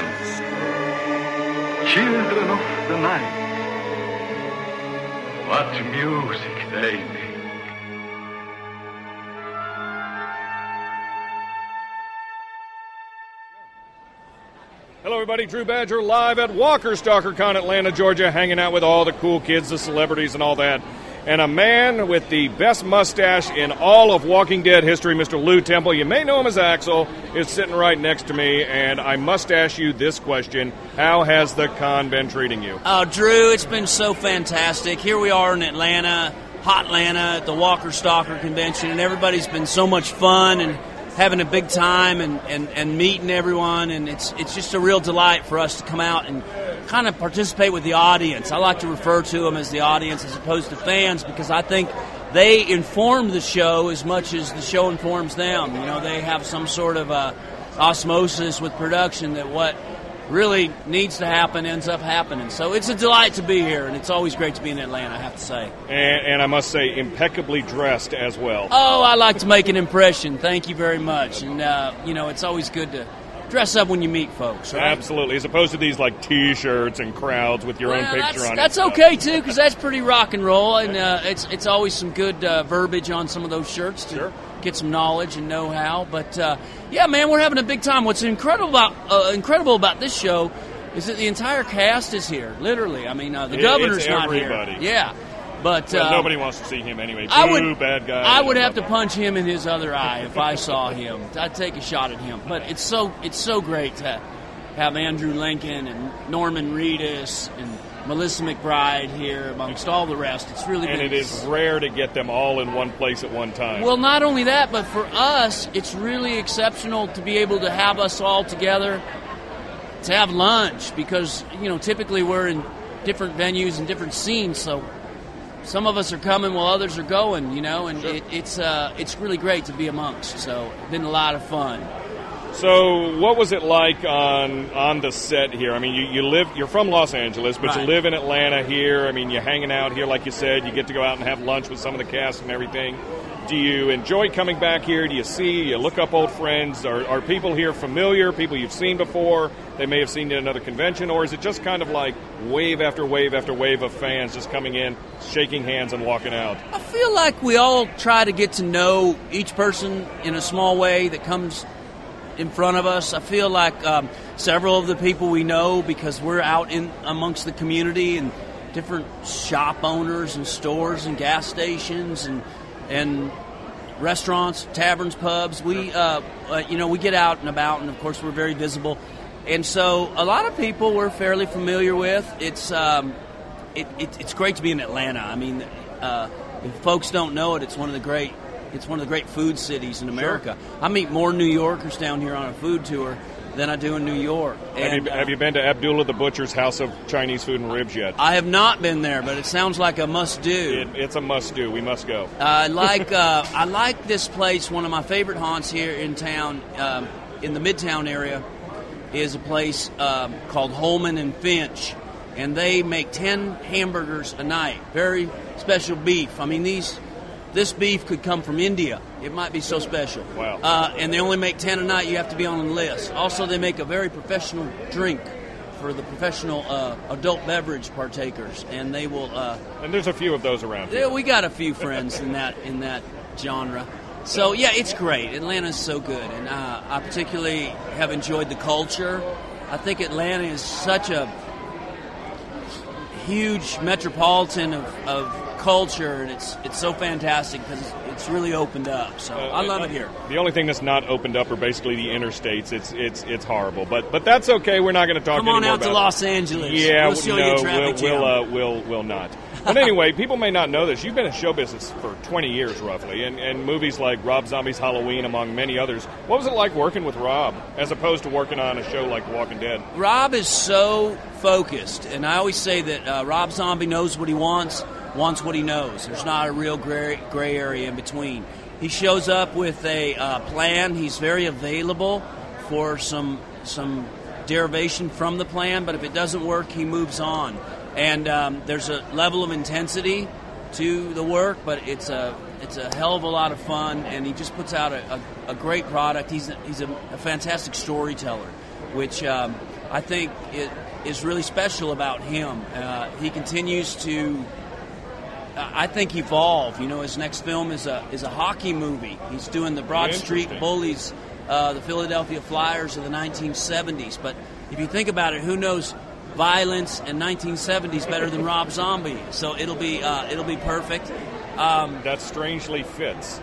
Children of the night. What music they make. Hello, everybody. Drew Badger live at Walker Stalker Con, Atlanta, Georgia, hanging out with all the cool kids, the celebrities, and all that. And a man with the best mustache in all of Walking Dead history, Mr. Lou Temple, you may know him as Axel, is sitting right next to me. And I must ask you this question. How has the con been treating you? Oh, Drew, it's been so fantastic. Here we are in Atlanta, hot Atlanta, at the Walker Stalker Convention, and everybody's been so much fun and having a big time and meeting everyone, and it's just a real delight for us to come out and kind of participate with the audience. I like to refer to them as the audience as opposed to fans because I think they inform the show as much as the show informs them. You know, they have some sort of osmosis with production that what really needs to happen ends up happening. So it's a delight to be here, and it's always great to be in Atlanta, I have to say. And I must say, impeccably dressed as well. Oh, I like to make an impression. Thank you very much. And, you know, it's always good to dress up when you meet folks, right? Absolutely, as opposed to these, like, T-shirts and crowds with your own picture on it. That's okay, too, because that's pretty rock and roll, and it's always some good verbiage on some of those shirts to get some knowledge and know-how. But, yeah, man, we're having a big time. What's incredible about this show is that the entire cast is here, literally. I mean, the governor's not everybody. here. Yeah. But well, nobody wants to see him anyway. Bad guy. I would have to punch him in his other eye if I saw him. I'd take a shot at him. But it's so great to have Andrew Lincoln and Norman Reedus and Melissa McBride here amongst all the rest. It's really and been, it is rare to get them all in one place at one time. Well, not only that, but for us, it's really exceptional to be able to have us all together to have lunch because, you know, typically we're in different venues and different scenes, so some of us are coming while others are going, you know, and it's really great to be amongst. So it's been a lot of fun. So what was it like on the set here? I mean, you're from Los Angeles, but Right. you live in Atlanta here. I mean, you're hanging out here, like you said. You get to go out and have lunch with some of the cast and everything. Do you enjoy coming back here? Do you look up old friends? Are people here familiar, people you've seen before? They may have seen you at another convention, or is it just kind of like wave after wave after wave of fans just coming in, shaking hands and walking out? I feel like we all try to get to know each person in a small way that comes in front of us. I feel like several of the people we know because we're out in amongst the community and different shop owners and stores and gas stations and restaurants, taverns, pubs. We we get out and about, and of course we're very visible. And so a lot of people we're fairly familiar with. It's great to be in Atlanta. I mean, if folks don't know it, it's one of the great food cities in America. Sure. I meet more New Yorkers down here on a food tour than I do in New York. Have you been to Abdullah the Butcher's House of Chinese Food and Ribs yet? I have not been there, but it sounds like a must-do. It's a must-do. We must go. I like this place. One of my favorite haunts here in town, in the Midtown area, is a place called Holman and Finch, and they make 10 hamburgers a night. Very special beef. I mean, this beef could come from India. It might be so special. Wow. And they only make 10 a night. You have to be on the list. Also, they make a very professional drink for the professional adult beverage partakers, and they will. And there's a few of those around here. Yeah, we got a few friends in that genre. So yeah, it's great. Atlanta's so good, and I particularly have enjoyed the culture. I think Atlanta is such a huge metropolitan of culture, and it's so fantastic because it's really opened up. So I love it here. The only thing that's not opened up are basically the interstates. It's horrible, but that's okay. We're not going to talk Come on anymore out to about Los it. Angeles. Yeah, We'll show you a traffic jam. we'll not. But anyway, people may not know this. You've been in show business for 20 years, roughly, and movies like Rob Zombie's Halloween, among many others. What was it like working with Rob, as opposed to working on a show like Walking Dead? Rob is so focused, and I always say that Rob Zombie knows what he wants what he knows. There's not a real gray area in between. He shows up with a plan. He's very available for some derivation from the plan, but if it doesn't work, he moves on. And there's a level of intensity to the work, but it's a hell of a lot of fun, and he just puts out a great product. He's a fantastic storyteller. which I think it is really special about him. He continues to, I think, evolve. You know, his next film is a hockey movie. He's doing the Broad Street Bullies, the Philadelphia Flyers of the 1970s. But if you think about it, who knows violence and 1970s better than Rob Zombie? So it'll be perfect. That strangely fits.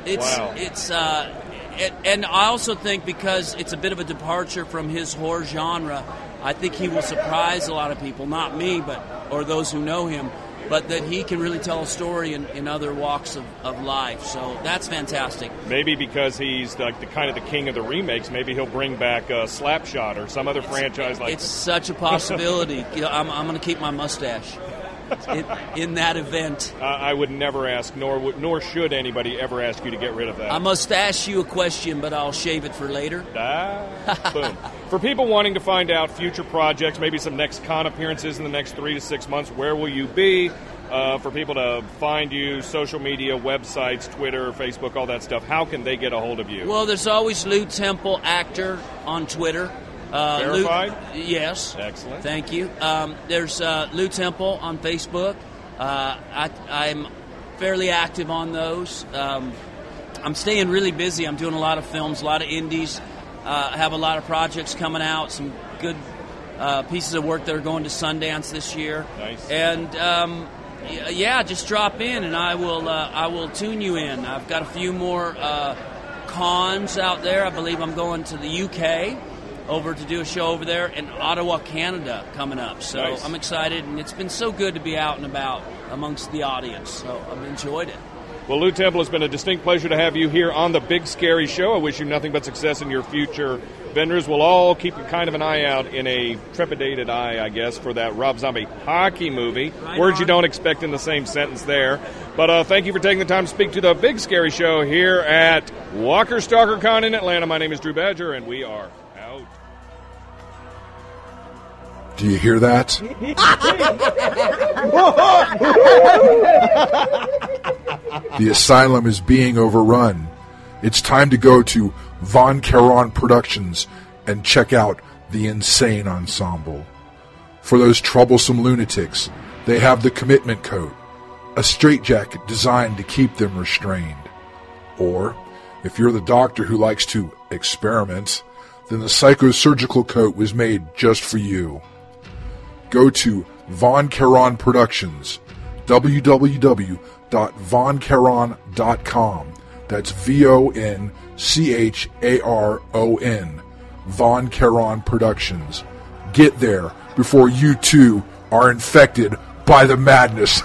And I also think because it's a bit of a departure from his horror genre, I think he will surprise a lot of people, not me, or those who know him, but that he can really tell a story in other walks of life. So that's fantastic. Maybe because he's like the kind of the king of the remakes, maybe he'll bring back Slapshot or some other franchise like. It's such a possibility. You know, I'm going to keep my mustache in that event. I would never ask, nor should anybody ever ask you to get rid of that. I must ask you a question, but I'll shave it for later. Boom. For people wanting to find out future projects, maybe some next con appearances in the next 3 to 6 months, where will you be? For people to find you, social media, websites, Twitter, Facebook, all that stuff, how can they get a hold of you? Well, there's always Lou Temple Actor on Twitter. Verified? Yes. Excellent. Thank you. There's Lou Temple on Facebook. I'm fairly active on those. I'm staying really busy. I'm doing a lot of films, a lot of indies. I have a lot of projects coming out, some good pieces of work that are going to Sundance this year. Nice. And just drop in and I will tune you in. I've got a few more cons out there. I believe I'm going to the UK over to do a show over there, in Ottawa, Canada, coming up. So nice. I'm excited, and it's been so good to be out and about amongst the audience. So I've enjoyed it. Well, Lou Temple, it's been a distinct pleasure to have you here on the Big Scary Show. I wish you nothing but success in your future vendors. We'll all keep kind of an eye out, in a trepidated eye, I guess, for that Rob Zombie hockey movie. Right Words on. you don't expect in the same sentence there. But thank you for taking the time to speak to the Big Scary Show here at Walker Stalker Con in Atlanta. My name is Drew Badger, and we are out. Do you hear that? The asylum is being overrun. It's time to go to Von Caron Productions and check out the Insane Ensemble. For those troublesome lunatics, they have the commitment coat, a straitjacket designed to keep them restrained. Or, if you're the doctor who likes to experiment, then the psychosurgical coat was made just for you. Go to Von Caron Productions, www.voncaron.com. That's VONCHARON, Von Caron Productions. Get there before you too are infected by the madness.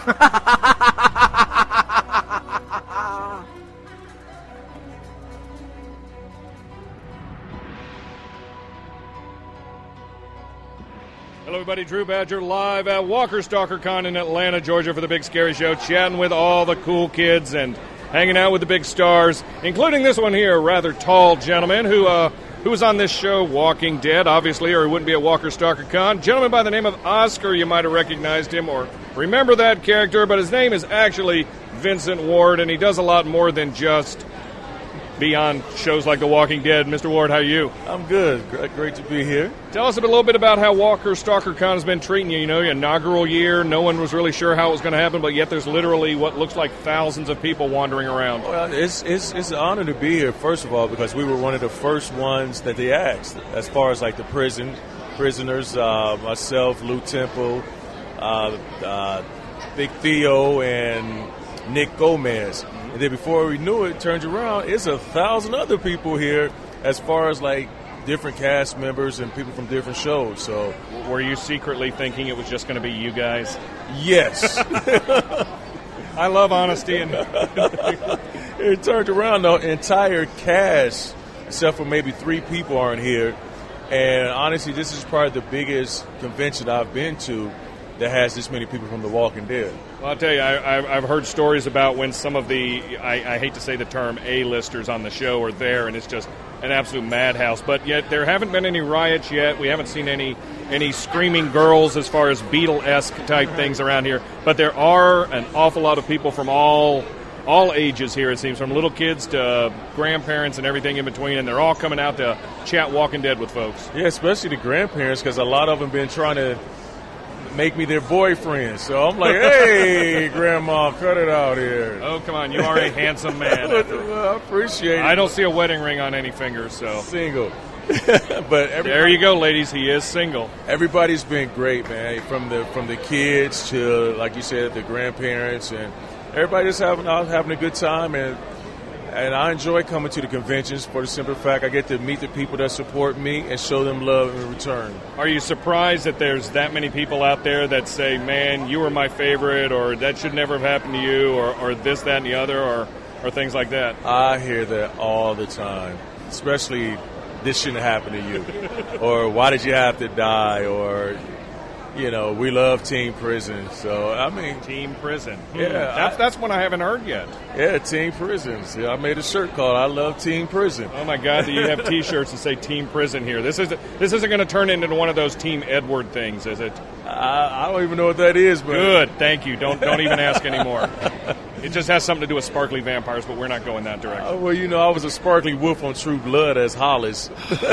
Hello, everybody. Drew Badger live at Walker Stalker Con in Atlanta, Georgia for the Big Scary Show, chatting with all the cool kids and hanging out with the big stars, including this one here, a rather tall gentleman who was on this show, Walking Dead, obviously, or he wouldn't be at Walker Stalker Con. Gentleman by the name of Oscar, you might have recognized him or remember that character, but his name is actually Vincent Ward, and he does a lot more than just be on shows like The Walking Dead. Mr. Ward, how are you? I'm good. Great to be here. Tell us a little bit about how Walker Stalker Con has been treating you. You know, your inaugural year, no one was really sure how it was going to happen, but yet there's literally what looks like thousands of people wandering around. Well, it's an honor to be here, first of all, because we were one of the first ones that they asked, as far as like the prisoners, myself, Lou Temple, Big Theo, and Nick Gomez. And then before we knew it, turns around, it's 1,000 other people here as far as like different cast members and people from different shows. So, were you secretly thinking it was just going to be you guys? Yes. I love honesty. And it turned around, the entire cast, except for maybe 3 people, aren't here. And honestly, this is probably the biggest convention I've been to that has this many people from The Walking Dead. Well, I'll tell you, I've heard stories about when some of the, I hate to say the term, A-listers on the show are there, and it's just an absolute madhouse. But yet there haven't been any riots yet. We haven't seen any screaming girls as far as Beatle-esque type things around here. But there are an awful lot of people from all all ages here, it seems, from little kids to grandparents and everything in between, and they're all coming out to chat Walking Dead with folks. Yeah, especially the grandparents, because a lot of them been trying to make me their boyfriend. So I'm like, hey, Grandma, cut it out here. Oh, come on. You are a handsome man. Well, I appreciate it. I don't see a wedding ring on any fingers, so. Single. But there you go, ladies. He is single. Everybody's been great, man. From the kids to, like you said, the grandparents, and everybody just having a good time. And I enjoy coming to the conventions for the simple fact I get to meet the people that support me and show them love in return. Are you surprised that there's that many people out there that say, man, you were my favorite, or that should never have happened to you, or this, that, and the other, or things like that? I hear that all the time, especially this shouldn't happen to you, or why did you have to die, or, you know, we love Team Prison. So, I mean... Team Prison. Yeah. That's one I haven't heard yet. Yeah, Team Prison. See, I made a shirt called I Love Team Prison. Oh, my God, do you have T-shirts that say Team Prison here? This isn't going to turn into one of those Team Edward things, is it? I don't even know what that is, but... Good, thank you. Don't even ask anymore. It just has something to do with sparkly vampires, but we're not going that direction. Well, you know, I was a sparkly wolf on True Blood as Hollis.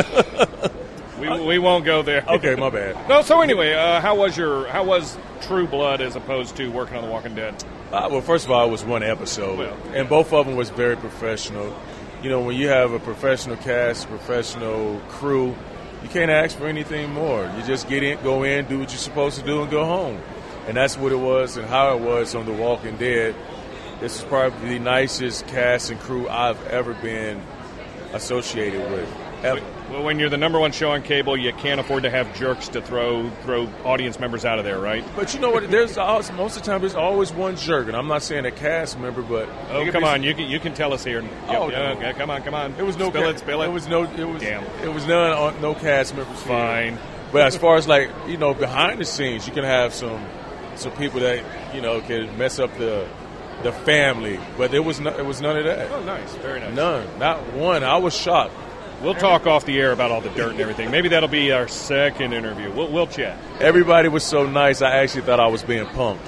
We won't go there. Okay, my bad. No, so anyway, how was True Blood as opposed to working on The Walking Dead? Well, first of all, it was one episode, and both of them was very professional. You know, when you have a professional cast, professional crew, you can't ask for anything more. You just go in, do what you're supposed to do, and go home. And that's what it was and how it was on The Walking Dead. This is probably the nicest cast and crew I've ever been associated with, ever. Well, when you're the number one show on cable, you can't afford to have jerks to throw audience members out of there, right? But you know what? There's most of the time there's always one jerk, and I'm not saying a cast member, but come on, you can tell us here. Oh, okay, come on. It was no spill it. It was no. Damn. It was no cast members. Fine. But as far as behind the scenes, you can have some people that can mess up the family, but it was none of that. Oh, nice, very nice. None, not one. I was shocked. We'll talk off the air about all the dirt and everything. Maybe that'll be our second interview. We'll chat. Everybody was so nice, I actually thought I was being punked.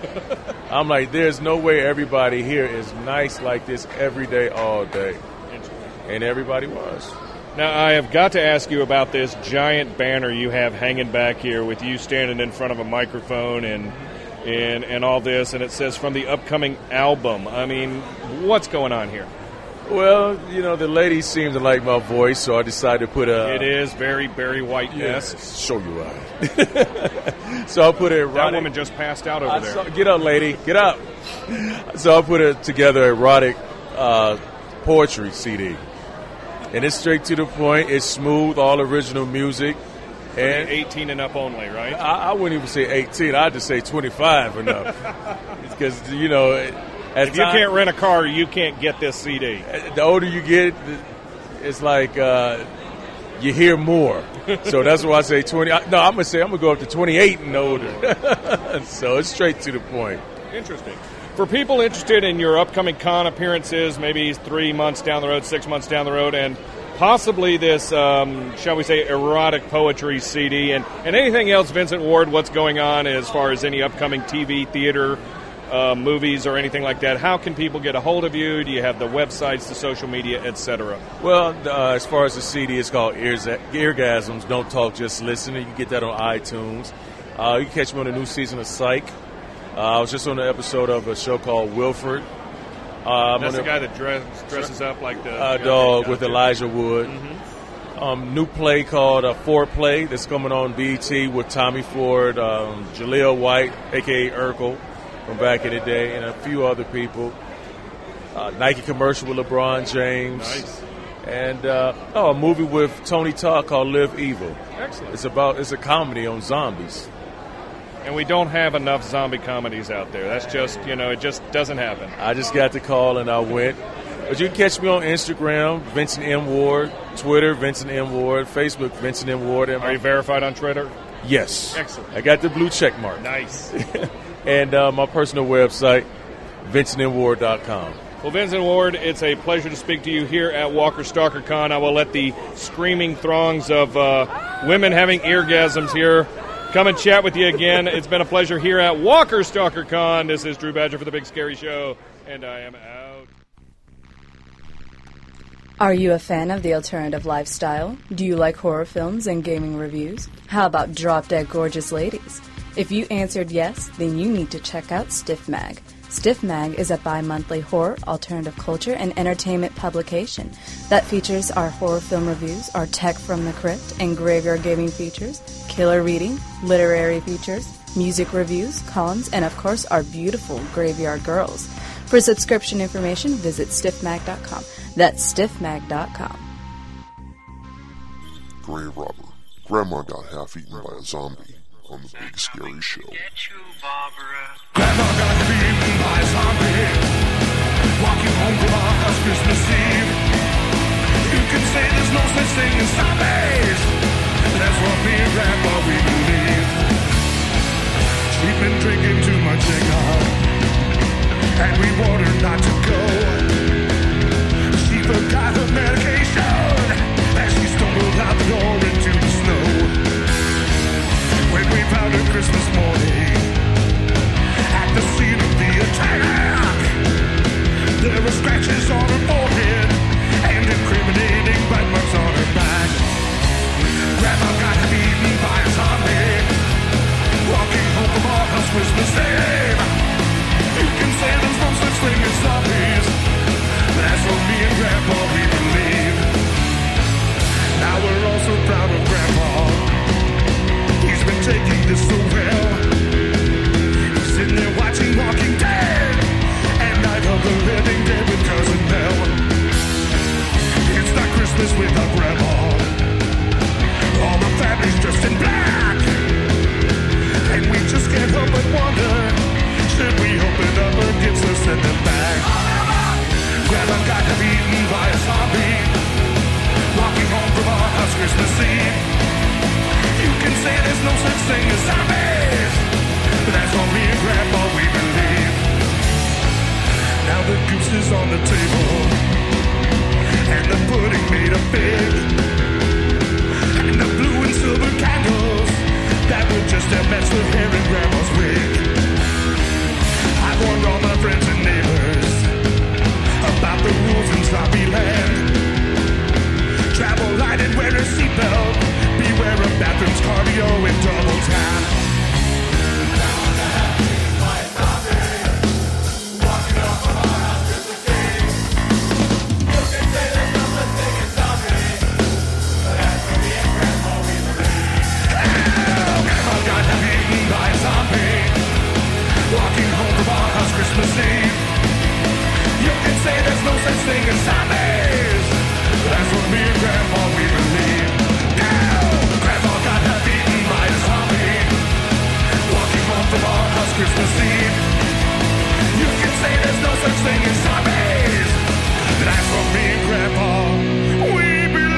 I'm like, there's no way everybody here is nice like this every day, all day. And everybody was. Now, I have got to ask you about this giant banner you have hanging back here with you standing in front of a microphone and all this, and it says from the upcoming album. I mean, what's going on here? Well, the ladies seem to like my voice, so I decided to put It is very Barry White-esque. Show you right. So I put a erotic... That woman just passed out over there. Get up, lady. Get up. So I put together erotic poetry CD. And it's straight to the point. It's smooth, all original music. And 18 and up only, right? I wouldn't even say 18. I'd just say 25 and up. Because, if you can't rent a car, you can't get this CD. The older you get, it's like you hear more. So that's why I say 20. I'm going to go up to 28 and older. So it's straight to the point. Interesting. For people interested in your upcoming con appearances, maybe 3 months down the road, 6 months down the road, and possibly this, shall we say, erotic poetry CD, and anything else, Vincent Ward, what's going on as far as any upcoming TV, theater, movies, or anything like that, how can people get a hold of you? Do you have the websites, the social media, etc.? Well, as far as the CD, it's called Eargasms, Don't Talk, Just Listen. You can get that on iTunes. You can catch me on the new season of Psych. I was just on an episode of a show called Wilford. That's the guy that dresses up like the dog with Elijah Wood. Mm-hmm. New play called Foreplay that's coming on BET with Tommy Ford, Jaleel White, a.k.a. Urkel, from back in the day, and a few other people. Nike commercial with LeBron James. Nice. And a movie with Tony Todd called Live Evil. Excellent. It's a comedy on zombies. And we don't have enough zombie comedies out there. That's just, it just doesn't happen. I just got the call and I went. But you can catch me on Instagram, Vincent M. Ward, Twitter, Vincent M. Ward, Facebook, Vincent M. Ward. Are you verified on Twitter? Yes. Excellent. I got the blue check mark. Nice. And my personal website, VincentMWard.com. Well, Vincent Ward, it's a pleasure to speak to you here at Walker Stalker Con. I will let the screaming throngs of women having eargasms here come and chat with you again. It's been a pleasure here at Walker Stalker Con. This is Drew Badger for The Big Scary Show. And I am out. Are you a fan of the alternative lifestyle? Do you like horror films and gaming reviews? How about Drop Dead Gorgeous Ladies? If you answered yes, then you need to check out Stiff Mag. Stiff Mag is a bi-monthly horror, alternative culture, and entertainment publication that features our horror film reviews, our Tech from the Crypt and Graveyard Gaming features, killer reading, literary features, music reviews, columns, and of course our beautiful Graveyard Girls. For subscription information, visit stiffmag.com. That's stiffmag.com. Gray robber. Grandma got half eaten by a zombie on the Big Scary Show. Grandma got eaten by a zombie, walking home from our house Christmas Eve. You can say there's no such thing as zombies. That's what me and Grandma we believe. She'd been drinking too much eggnog, and we warned her not to go. She forgot her medication as she stumbled out the door into the snow. When we found her Christmas morning at the scene of the attack, there were scratches on her forehead and incriminating bite marks on her back. Grandma got eaten by a zombie, walking home from our house Christmas Eve. You can say there's no such thing as zombies. That's what me and Grandpa we believe. Now we're all so proud of Grandpa. He's been taking this so well. He's sitting there watching Walking Dead and Night of the Living Dead with Cousin Mel. It's not Christmas without Grandma. All the family's dressed in black, and we just can't help but wonder, should we open up her gifts or send them back? Grandma got eaten by a zombie, walking home from our house Christmas Eve. You can say there's no such thing as zombies, but that's what me and Grandpa we believe. Now the goose is on the table, and the pudding made of fig, and the blue and silver candles that would just have matched the hair in Grandma's wig. I've warned all my friends and neighbors about the rules in zombie land. Travel light and wear a seatbelt. Beware of bathrooms, cardio, and double tap. Walking home from our house Christmas Eve. You can say there's no such thing as zombies. That's what me and Grandpa we believe. Now, Grandma got half eaten by a zombie, walking home from our house Christmas Eve. You can say there's no such thing as zombies. That's what me and Grandpa we believe.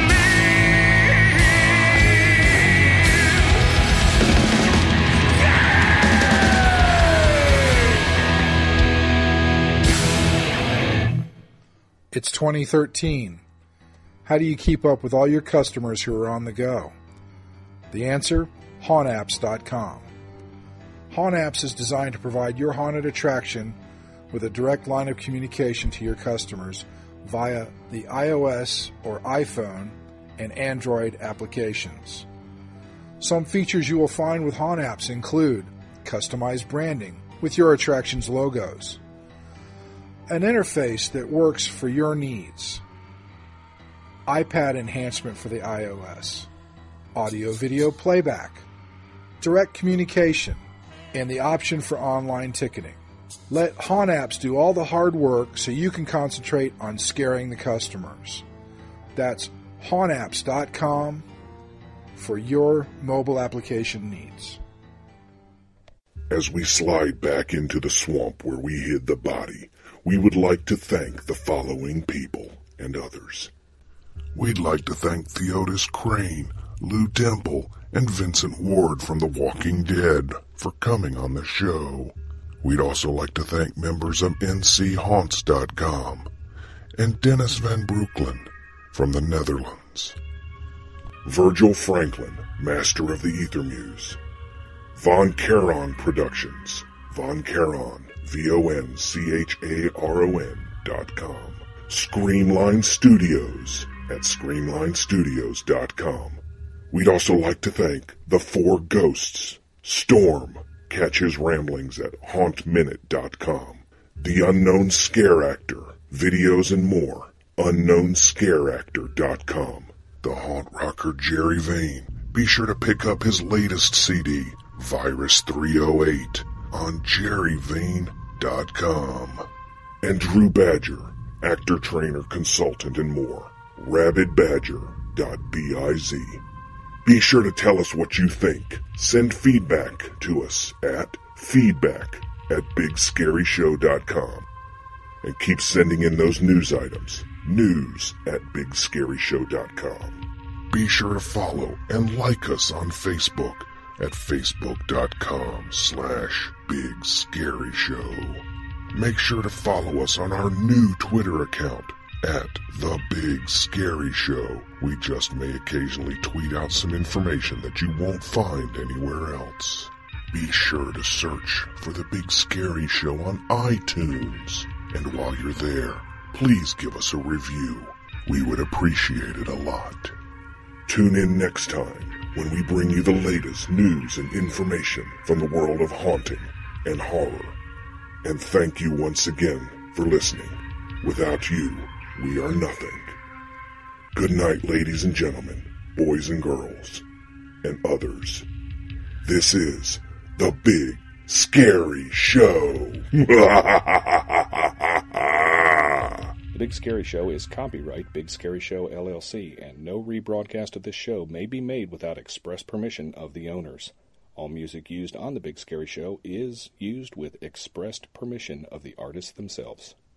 It's 2013. How do you keep up with all your customers who are on the go? The answer? HauntApps.com. HauntApps is designed to provide your haunted attraction with a direct line of communication to your customers via the iOS or iPhone and Android applications. Some features you will find with HauntApps include customized branding with your attraction's logos, an interface that works for your needs, iPad enhancement for the iOS, audio-video playback, direct communication, and the option for online ticketing. Let HauntApps do all the hard work so you can concentrate on scaring the customers. That's HauntApps.com for your mobile application needs. As we slide back into the swamp where we hid the body, we would like to thank the following people and others. We'd like to thank Theotis Crane, Lou Temple, and Vincent Ward from The Walking Dead for coming on the show. We'd also like to thank members of NCHaunts.com and Dennis Van Broeklen from the Netherlands. Virgil Franklin, Master of the Ether Muse. Von Charon Productions, Von Charon, VONCHARON.com. Screamline Studios at ScreamlineStudios.com. We'd also like to thank the Four Ghosts, Storm, catch his ramblings at HauntMinute.com. The Unknown Scare Actor, videos and more, UnknownScareActor.com. The Haunt Rocker Jerry Vane, be sure to pick up his latest CD, Virus 308, on JerryVane.com. And Drew Badger, actor, trainer, consultant, and more, RabidBadger.biz. Be sure to tell us what you think. Send feedback to us at feedback@BigScaryShow.com. And keep sending in those news items. News@BigScaryShow.com. Be sure to follow and like us on Facebook at Facebook.com/BigScaryShow. Make sure to follow us on our new Twitter account at The Big Scary Show. We just may occasionally tweet out some information that you won't find anywhere else. Be sure to search for The Big Scary Show on iTunes. And while you're there, please give us a review. We would appreciate it a lot. Tune in next time when we bring you the latest news and information from the world of haunting and horror. And thank you once again for listening. Without you, we are nothing. Good night, ladies and gentlemen, boys and girls, and others. This is The Big Scary Show. The Big Scary Show is copyright Big Scary Show, LLC, and no rebroadcast of this show may be made without express permission of the owners. All music used on The Big Scary Show is used with expressed permission of the artists themselves.